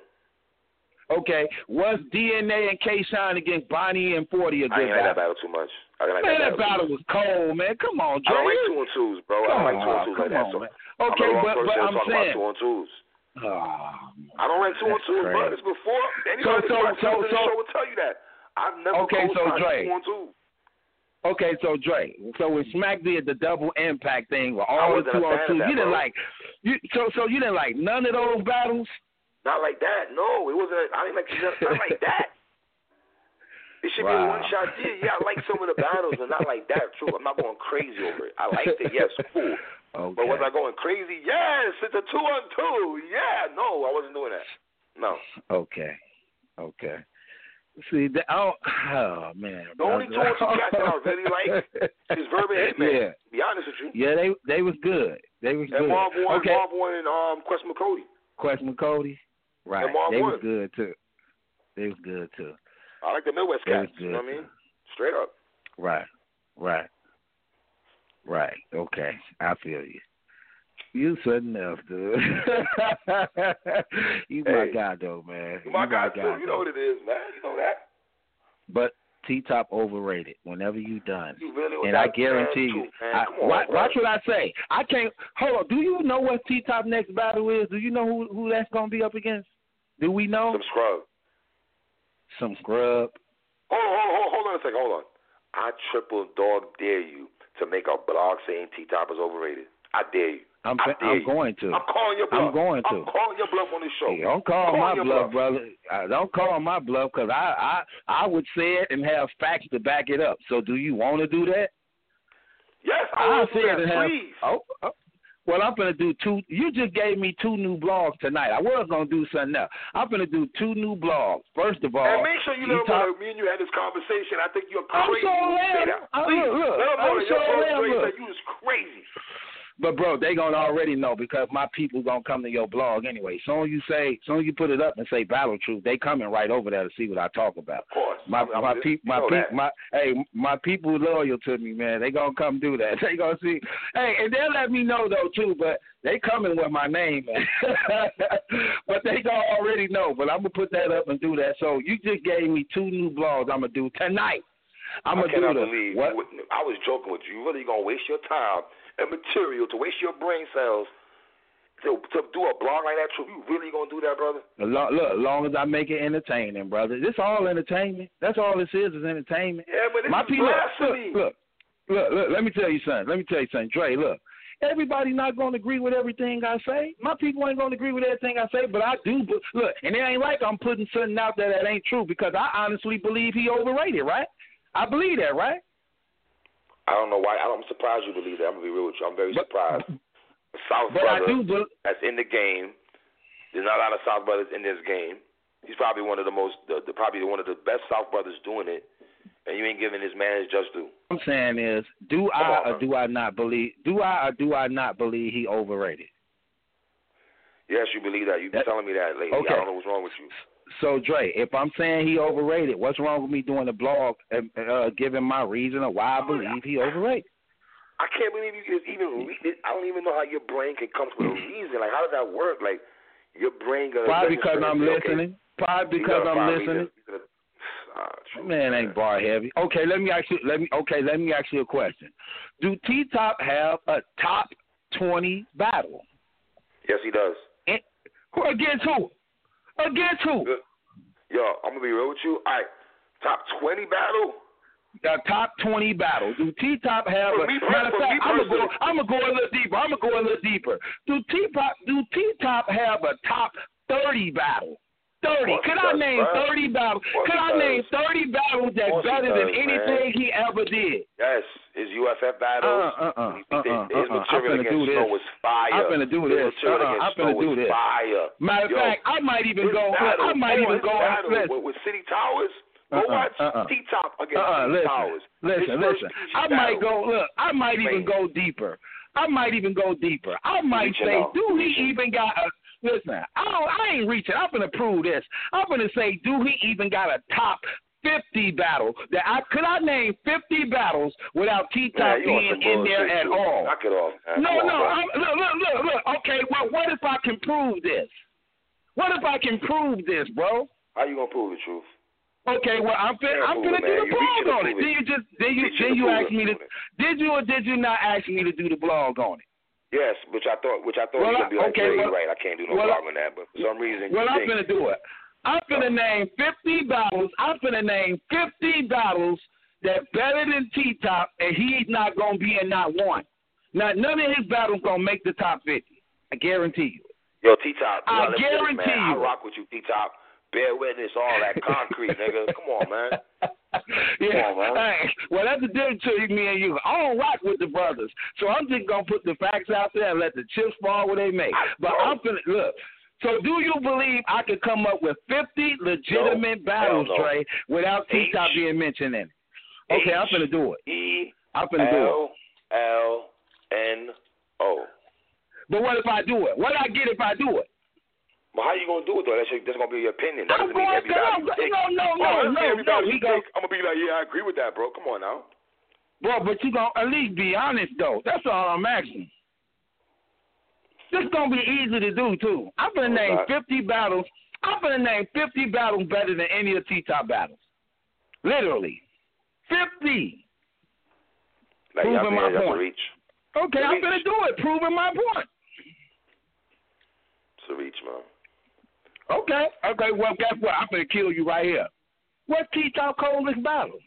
Okay, was D N A and K-Shine against Bonnie and forty a good I ain't battle? like that battle too much. I like man, that, that battle was cold, man. Come on, Dre. I don't like two and twos, bro. I don't like two and twos like that. On, so man. Okay, I'm but, but I'm saying about two and twos. Oh, I don't like two and twos, crazy. bro. It's before anybody so, so, that's so, on the so, show will tell you that. I've never okay, so co-signed Dre. two and twos. Okay, so Dre, so when Smack did the double impact thing with all the two on two, you didn't like, you so so you didn't like none of those battles. Not like that. No, it wasn't. I didn't like not like that. It should wow. be a one shot deal. Yeah, I like some of the battles, but not like that. True, I'm not going crazy over it. I liked it. Yes, cool. Okay. But was I going crazy? Yes, it's a two on two. Yeah, no, I wasn't doing that. No. Okay. Okay. See, the, oh, oh man. The only two on two cats that I really like is Verb and Hitman. Yeah. To be honest with you. Yeah, they they was good. They was and good. Marv One, okay. Marv One, and um, Quest McCody. Quest McCody. Right. And Marv they One. was good too. They was good too. I like the Midwest cats. You know what I mean? Straight up. Right. Right. Right. Okay. I feel you. You something else, dude. you hey, my guy, though, man. You my you guy, my guy, too. You know what it is, man. You know that. But T-Top overrated whenever you done. You really and I guarantee you. I, on, watch, watch what I say. I can't. Hold on. Do you know what T-Top next battle is? Do you know who, who that's going to be up against? Do we know? Some scrub. Some scrub. Hold on, hold on, hold on a second. Hold on. I triple dog dare you to make a blog saying T-Top is overrated. I dare you. I'm, I dare I'm you. going to. I'm calling your bluff. I'm going to. I'm calling your bluff on this show. Hey, don't call I'm my bluff, bluff, brother. Uh, don't call my bluff because I, I, I would say it and have facts to back it up. So do you want to do that? Yes, I I'll want to do that, and have, please. Oh, oh. Well, I'm going to do two. You just gave me two new blogs tonight. I was going to do something else. I'm going to do two new blogs. First of all. And make sure you know talk, me and you had this conversation. I think you're I'm crazy. so Say that. I, Please, look, look, let them know I'm that so your look. you was crazy. But, bro, they going to already know because my people going to come to your blog anyway. Soon you say, soon you put it up and say Battle Truth, they coming right over there to see what I talk about. Of course. My I'm, my I'm people, my people, my hey, my people loyal to me, man. They going to come do that. They going to see. Hey, and they'll let me know, though, too, but they coming with my name, man. But they going to already know. But I'm going to put that up and do that. So you just gave me two new blogs I'm going to do tonight. I'm going to do cannot the, believe what? you, I was joking with you. You really going to waste your time and material to waste your brain cells to to do a blog like that? You really gonna do that, brother? Look, as long as I make it entertaining, brother. This all entertainment. That's all this is is entertainment. Yeah, but this My is people, blasphemy. Look, look, look, look. Let me tell you something. Let me tell you something, Dre. Look, everybody not gonna agree with everything I say. My people ain't gonna agree with everything I say, but I do. But look, and it ain't like I'm putting something out there that ain't true because I honestly believe he overrated, right? I believe that, right? I don't know why. I'm surprised you believe that. I'm gonna be real with you. I'm very but, surprised. The South but brother I do, but, that's in the game. There's not a lot of South brothers in this game. He's probably one of the most, the, the, probably one of the best South brothers doing it, and you ain't giving this man his just due. What I'm saying is, do Come I on, or do I not believe? Do I or do I not believe he overrated? Yes, you believe that. You've been that, telling me that lately. Okay. I don't know what's wrong with you. So, Dre, if I'm saying he overrated, what's wrong with me doing a blog and uh, giving my reason of why I believe he overrated? I can't believe you can even read it. I don't even know how your brain can come to a reason. Like, how does that work? Like, your brain gonna Probably because I'm say, listening. Okay, Probably because I'm listening. Gonna, uh, man ain't bar heavy. Okay, let me ask you. Let me. Okay, let me ask you a question. Do T-Top have a top twenty battle? Yes, he does. And, against who? Against who? Yo, I'm gonna be real with you. All right, top twenty battle. The top twenty battles. Do T-Top have for a me, matter of fact? I'm gonna go. personally. I'm gonna go a little deeper. I'm gonna go a little deeper. Do T-Top? Do T-Top have a top thirty battle? Thirty. Could I does, name bro. thirty battles? Could Could I does. name thirty battles that's better does, than anything man. he ever did? Yes, his U F F battles. Uh, uh, uh, his, uh, uh, his uh, material I'm finna do against this. Snow was fire. I'm finna do his this. material Uh, against I'm finna Snow do was this. fire. Matter of Yo, fact, I might even his go. battle, I might oh, even his go. battle Listen. with, with City Towers. Go Uh-uh, watch uh-uh. T-Top against Uh-uh, City listen, Towers. listen, His listen. first I battle. might go. Look, I might even Man. go deeper. I might even go deeper. I might Reaching say, out. do he Reaching. even got a? Listen, I don't, I ain't reaching. I'm gonna prove this. I'm gonna say, do he even got a top fifty battle? That I could I name fifty battles without T-Top Man, being in there at too. all? Knock it off. Man. No, Come no. on, I'm, look, look, look, look. Okay, well, what if I can prove this? What if I can prove this, bro? How you gonna prove the truth? Okay, well, I'm fin- Yeah, I'm prove finna it, do man. the You blog reaching to on it. prove Did it. you just did you Reaching did to you prove ask it, me to prove it. did you or did you not ask me to do the blog on it? Yes, which I thought, which I thought Well, you were gonna be like, okay, yeah, well, you're right. I can't do no well, blog on that, but for some reason, Well, you I'm think, finna do it. I'm finna name fifty battles. I'm finna name fifty battles that's better than T-Top, and he's not going to be in not one. Now, none of his battles going to make the top fifty. I guarantee you. Yo, T-Top. I guarantee this, man. you. I rock with you, T-Top. Bear witness, all that concrete, nigga. Come on, man. Yeah. Come on, man. Hey, well, that's the difference between me and you. I don't rock with the brothers, so I'm just gonna put the facts out there and let the chips fall where they may. But I, I'm finna look. So, do you believe I could come up with fifty legitimate no, battles, no. Dre, without T-Top being mentioned in it? Okay, H- I'm finna do it. E I'm finna do L L N O. But what if I do it? What do I get if I do it? But how you gonna do it though? That's, your, that's gonna be your opinion. That I'm doesn't mean going every to battle you take. no, no, oh, no, no, every no. battle you He go, take, I'm gonna be like, yeah, I agree with that, bro. Come on now. bro, but you gonna at least be honest though. That's all I'm asking. This gonna be easy to do too. I'm gonna Oh, name God. fifty battles. I'm gonna name fifty battles better than any of T-Top battles. Literally, fifty. Like, Proving y'all my saying that's a point. reach. Okay, It's a I'm reach. gonna do it. Proving my point. It's a reach, man. Okay, okay. Well, guess what? I'm gonna kill you right here. What's T-Top coldest battle?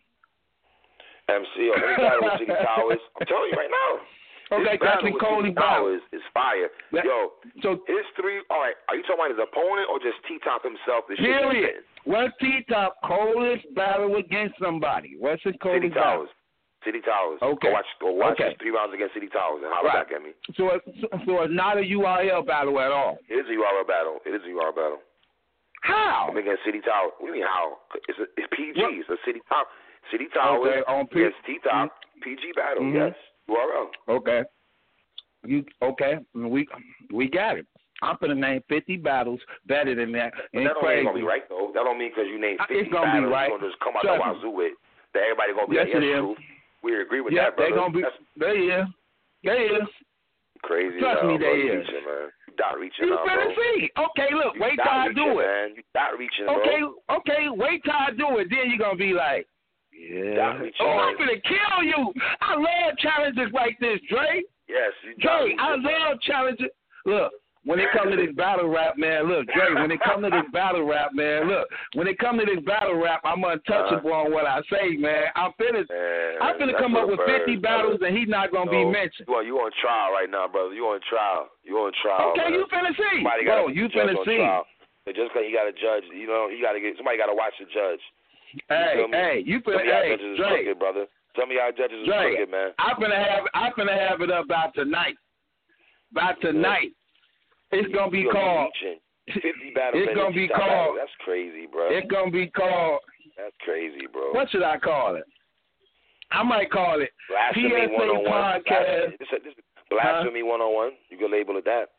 M C, oh, his battle with City Towers. I'm telling you right now. Okay, his battle that's with Cody City battle. Towers is fire. That- Yo, So his three. All right, are you talking about his opponent or just T-Top himself? The shit he's period. spitting? What's T-Top coldest battle against somebody? What's his City coldest battle? Towers. City Towers. Okay. Go watch, go watch Okay. his three rounds against City Towers and holler Right. back at me. So, it's, so it's not a U R L battle at all. It is a U R L battle. It is a U R L battle. How? I'm against City Towers. What do you mean how? It's, a, it's P G. What? It's a City Top. City Towers Okay, on P- against T-Top. P G battle. Mhm. Yes. U R L. Okay. You okay? We we got it. I'm gonna name fifty battles better than that. But Ain't that don't mean crazy. it's gonna be right though. That don't mean because you name Uh, fifty it's gonna be battles, right. you're gonna just come out Trust the me. wazoo with that everybody gonna be Yes, like, yes, it is. true. We agree with Yeah, that, brother. they gonna be. That's They is. They is. crazy. Trust now, me, bro. they You is. reaching, man. You dot reaching You now, bro. finna see. Okay, look. You Wait till dot I reaching, do it. man. You dot reaching, bro. Okay, okay. Wait till I do it. Then you're gonna be like, yeah. Dot reaching, Oh, I'm man. gonna kill you. I love challenges like this, Dre. Yes, you dot Dre, reaching. I love challenges. Look, when it comes to this battle rap, man, look, Dre, when it comes to this battle rap, man, look, when it comes to this battle rap, I'm untouchable Uh-huh. on what I say, man. I'm finna, Man, I'm finna that's come for up the with fifty birds, battles, brother. and he's not gonna No, be mentioned. You on, you on trial right now, brother. You on trial. You on trial. Okay, man. you finna see. Somebody Bro, gotta you put the judge finna on see. trial. So just because you got a judge, you know, you gotta get somebody gotta watch the judge. Hey, feel me? hey, you Some finna, of y'all hey, judges is Dre, crooked, brother. Some of y'all judges is Dre, crooked, man. I'm finna have, I'm finna have it up by tonight. By tonight, it's gonna be You called. reaching. fifty battles. It's in gonna the be T-Top called- battle. That's crazy, bro. It's gonna be called. That's crazy, bro. What should I call it? I might call it Blasphemy P S A one oh one. Podcast. This, this, Blasphemy one oh one. You can label it that.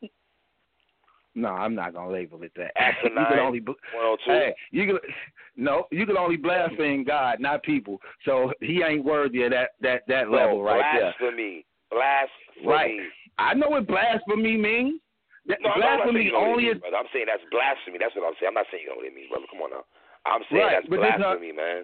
No, I'm not gonna label it that. Asinine you can only, bl- one oh two. hey, you can, no, you can only blaspheme God, not people. So he ain't worthy of that that that No, level right there. blasphemy. Blasphemy. Right. I know what blasphemy means. That, No, I'm not saying blasphemy you know what only it is. means, brother. I'm saying that's blasphemy. That's what I'm saying. I'm not saying you know what it means, brother. Come on now. I'm saying Right, that's but that's not- blasphemy, man.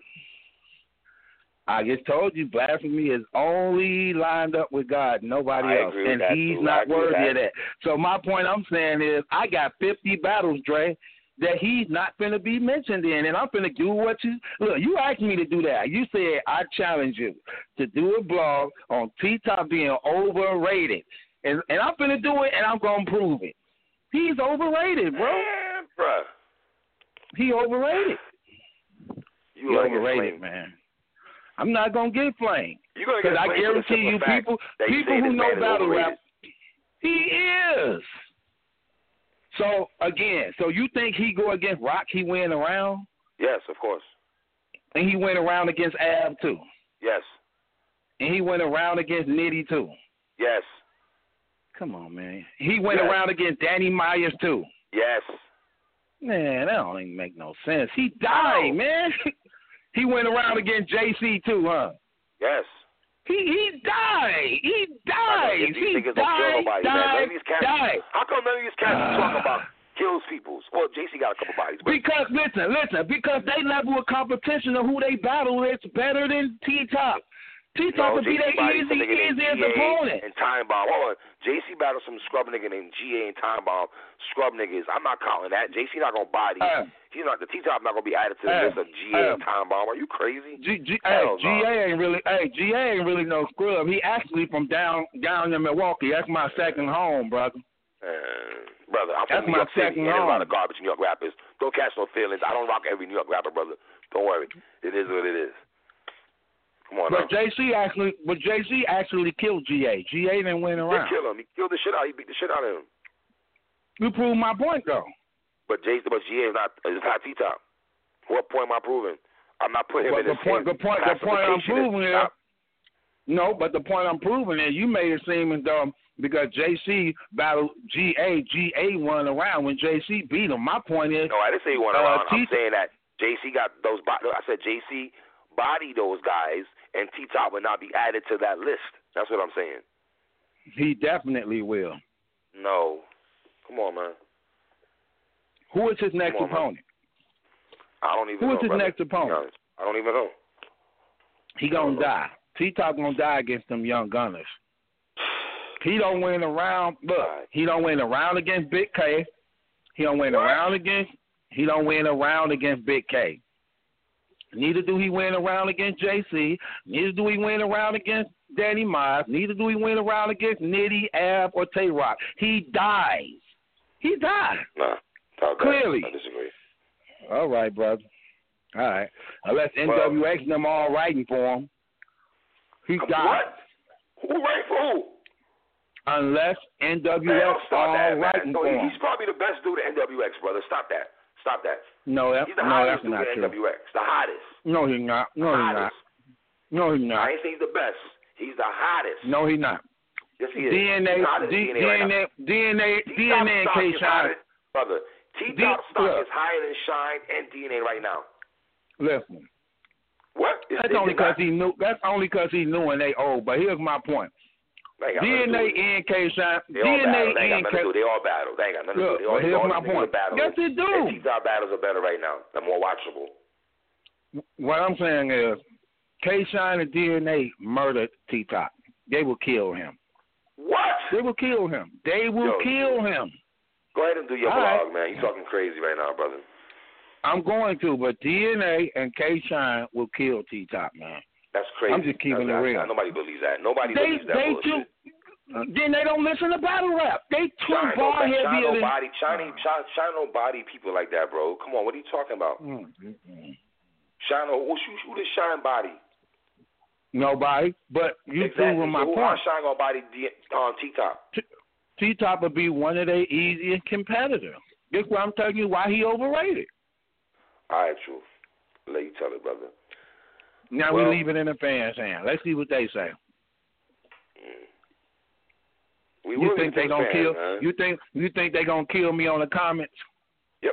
I just told you, blasphemy is only lined up with God, nobody I else, agree with and that, He's too. I not agree with worthy that. of that. So my point I'm saying is, I got fifty battles, Dre, that He's not going to be mentioned in, and I'm going to do what you look. You asked me to do that. You said I challenge you to do a blog on T-Top being overrated, and and I'm going to do it, and I'm going to prove it. He's overrated, bro. Man, bruh. He overrated. You He gonna get overrated, flamed. man. I'm not gonna get flamed. You're gonna get Because I flamed for the guarantee simple you, fact people, that you people say who this know man is battle overrated. rap, he is. So again, so you think he go against Rock? He went around, Yes, of course. and he went around against Ab too, Yes. and he went around against Nitty too. Yes. Come on, man. He went Yes. around against Danny Myers too. Yes. Man, that don't even make no sense. He died, No. man. He went around against J C too, huh? Yes. He he died. He I died. know, these He niggas don't kill died, nobody, man. None died, of these cats. died. How come none of these cats Uh. talk about kills peoples? Well, J C got a couple bodies, but Because listen, listen, because they level of competition of who they battle is better than T Top. T-Top no, would be the easy, easiest opponent. And Time Bomb. Hold on. J C battled some scrub nigga named G A and Time Bomb. Scrub niggas. I'm not calling that. J C not gonna body. Uh, He's not. The T-Top not gonna be added to the uh, list of G A uh, and Time Bomb. Are you crazy? G, G, hey, Hell G A no. ain't really. Hey, G A ain't really no scrub. He actually from down down in Milwaukee. That's my second home, brother. Uh, brother, I'm That's from New my York City, second and there's a lot home. of garbage New York rappers. Don't catch no feelings. I don't rock every New York rapper, brother. Don't worry. It is what it is. Come on, But now. J C actually, but J C actually killed G A. G A didn't win He around. did kill him. He killed the shit out. He beat the shit out of him. You proved my point, though. But J C, but G A is not. Is not T-Top. What point am I proving? I'm not putting him But in the the point, same the point, the point I'm classification as proving is T-Top. no. But the point I'm proving is you made it seem as though because J C battled G A, G A won around when J C beat him. My point is, No, I didn't say he won uh, around. I'm T- saying that J C got those. I said J C bodied those guys, and T-Top would not be added to that list. That's what I'm saying. he definitely will. No, come on, man. Who is his next Come on, man. opponent? I don't even Who know. is his brother. next opponent? I don't even know. He gonna die. T-Top gonna die against them young gunners. He don't win a round. Look, Right. he don't win a round against Big K. He don't win What? a round against. He don't win a round against Big K. Neither do he win a round against J C. Neither do he win a round against Danny Miles. Neither do he win a round against Nitty, Ab, or Tay Rock. He dies. He dies. Nah, talk that. Clearly. I disagree. All right, brother. All right. Unless N W X and them all writing for him. He dies. What? Who right for who? Unless N W Man, X don't start all that, man. writing No, for him. he's probably the best dude at N W X, brother. Stop that. Stop that. No, that, He's the no, hottest that's dude not at true. N W X. The hottest. No, he's not. No, the he's not. hottest. No, he's not. I ain't saying he's the best. He's the hottest. No, he's not. Yes, he is. D N A, He's hotter than D- D N A right now. D N A, D N A, and T-Top K stock is Shine. higher- Brother, T-Top D- stock look. is higher than Shine and D N A right now. Listen, What? Is that's it only not? because he knew. That's only because he knew and they old. But here's my point. They ain't got D nothing N to A do with it. and K Shine. They D all N A battle. They ain't got and nothing K. to do. They all battle. They ain't got nothing Look, to do. They all, but here's all my these niggas point. are battling. Yes, they do. And T-Top battles are better right now. They're more watchable. What I'm saying is, K Shine and D N A murdered T-Top. They will kill him. What? They will kill him. They will Yo, kill him. Go ahead and do your All blog, right. man. You talking crazy right now, brother. I'm going to, but D N A and K Shine will kill T-Top, man. That's crazy. I'm just keeping That's, it real. That's, nobody believes that. Nobody They believes that they bullshit. do. Then they don't listen to battle rap. They too Shine far no, shine heavier than. nobody, shine, shine, shine no body people like that, bro. Come on, what are you talking about? Mm, mm, mm. Shine no, who, who the shine body? Nobody, but you exactly. proving my so who point. Shine gonna body D, um, T-Top? T-Top will be one of their easiest competitors. This why I'm telling you why he overrated. All right, truth. Let you tell it, brother. Now Well- we leave it in the fans' hands. Let's see what they say. We You will think get they to gonna the kill? fans, man. You think you think they gonna kill me on the comments? Yep.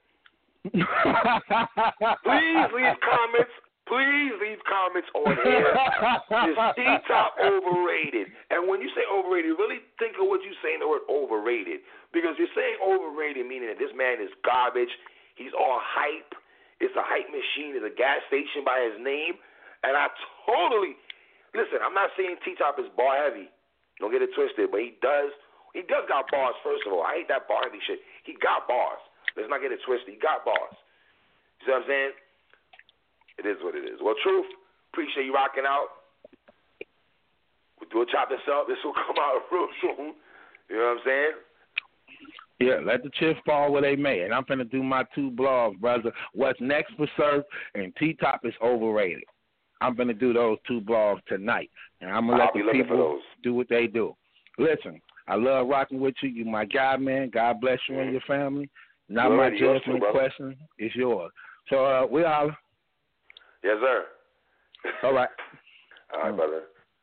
Please leave comments. Please leave comments on here. Is T-Top overrated? And when you say overrated, really think of what you saying the word overrated. Because you're saying overrated meaning that this man is garbage. He's all hype. It's a hype machine. It's a gas station by his name. And I totally, listen, I'm not saying T-Top is bar heavy. Don't get it twisted. But he does, he does got bars, first of all. I hate that bar heavy shit. He got bars. Let's not get it twisted. He got bars. You see what I'm saying? It is what it is. Well, Truth, appreciate you rocking out. We'll chop this up. This will come out real soon. You know what I'm saying? Yeah, let the chips fall where they may. And I'm going to do my two blogs, brother. What's next for Surf and T-Top is overrated. I'm going to do those two blogs tonight. And I'm going to let I'll be the looking for people those. do what they do. Listen, I love rocking with you. You my guy, man. God bless you and your family. Not You're my already yours judgment too, brother. question. It's yours. So uh, we'll holler. Yes, sir. All right. All right, brother.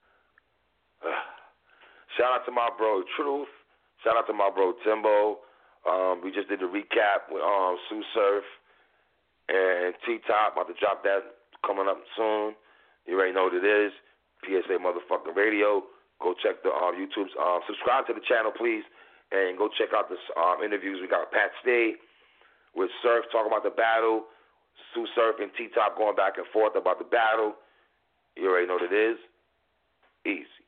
Shout out to my bro Truth. Shout out to my bro Timbo. Um, we just did the recap with um, Sue Surf and T-Top. About to drop that coming up soon. You already know what it is. P S A motherfucking radio. Go check the um, YouTube's. Um, subscribe to the channel, please, and go check out the um, interviews. We got Pat Stay with Surf talking about the battle. Sue Surf and T-Top going back and forth about the battle. You already know what it is. Easy.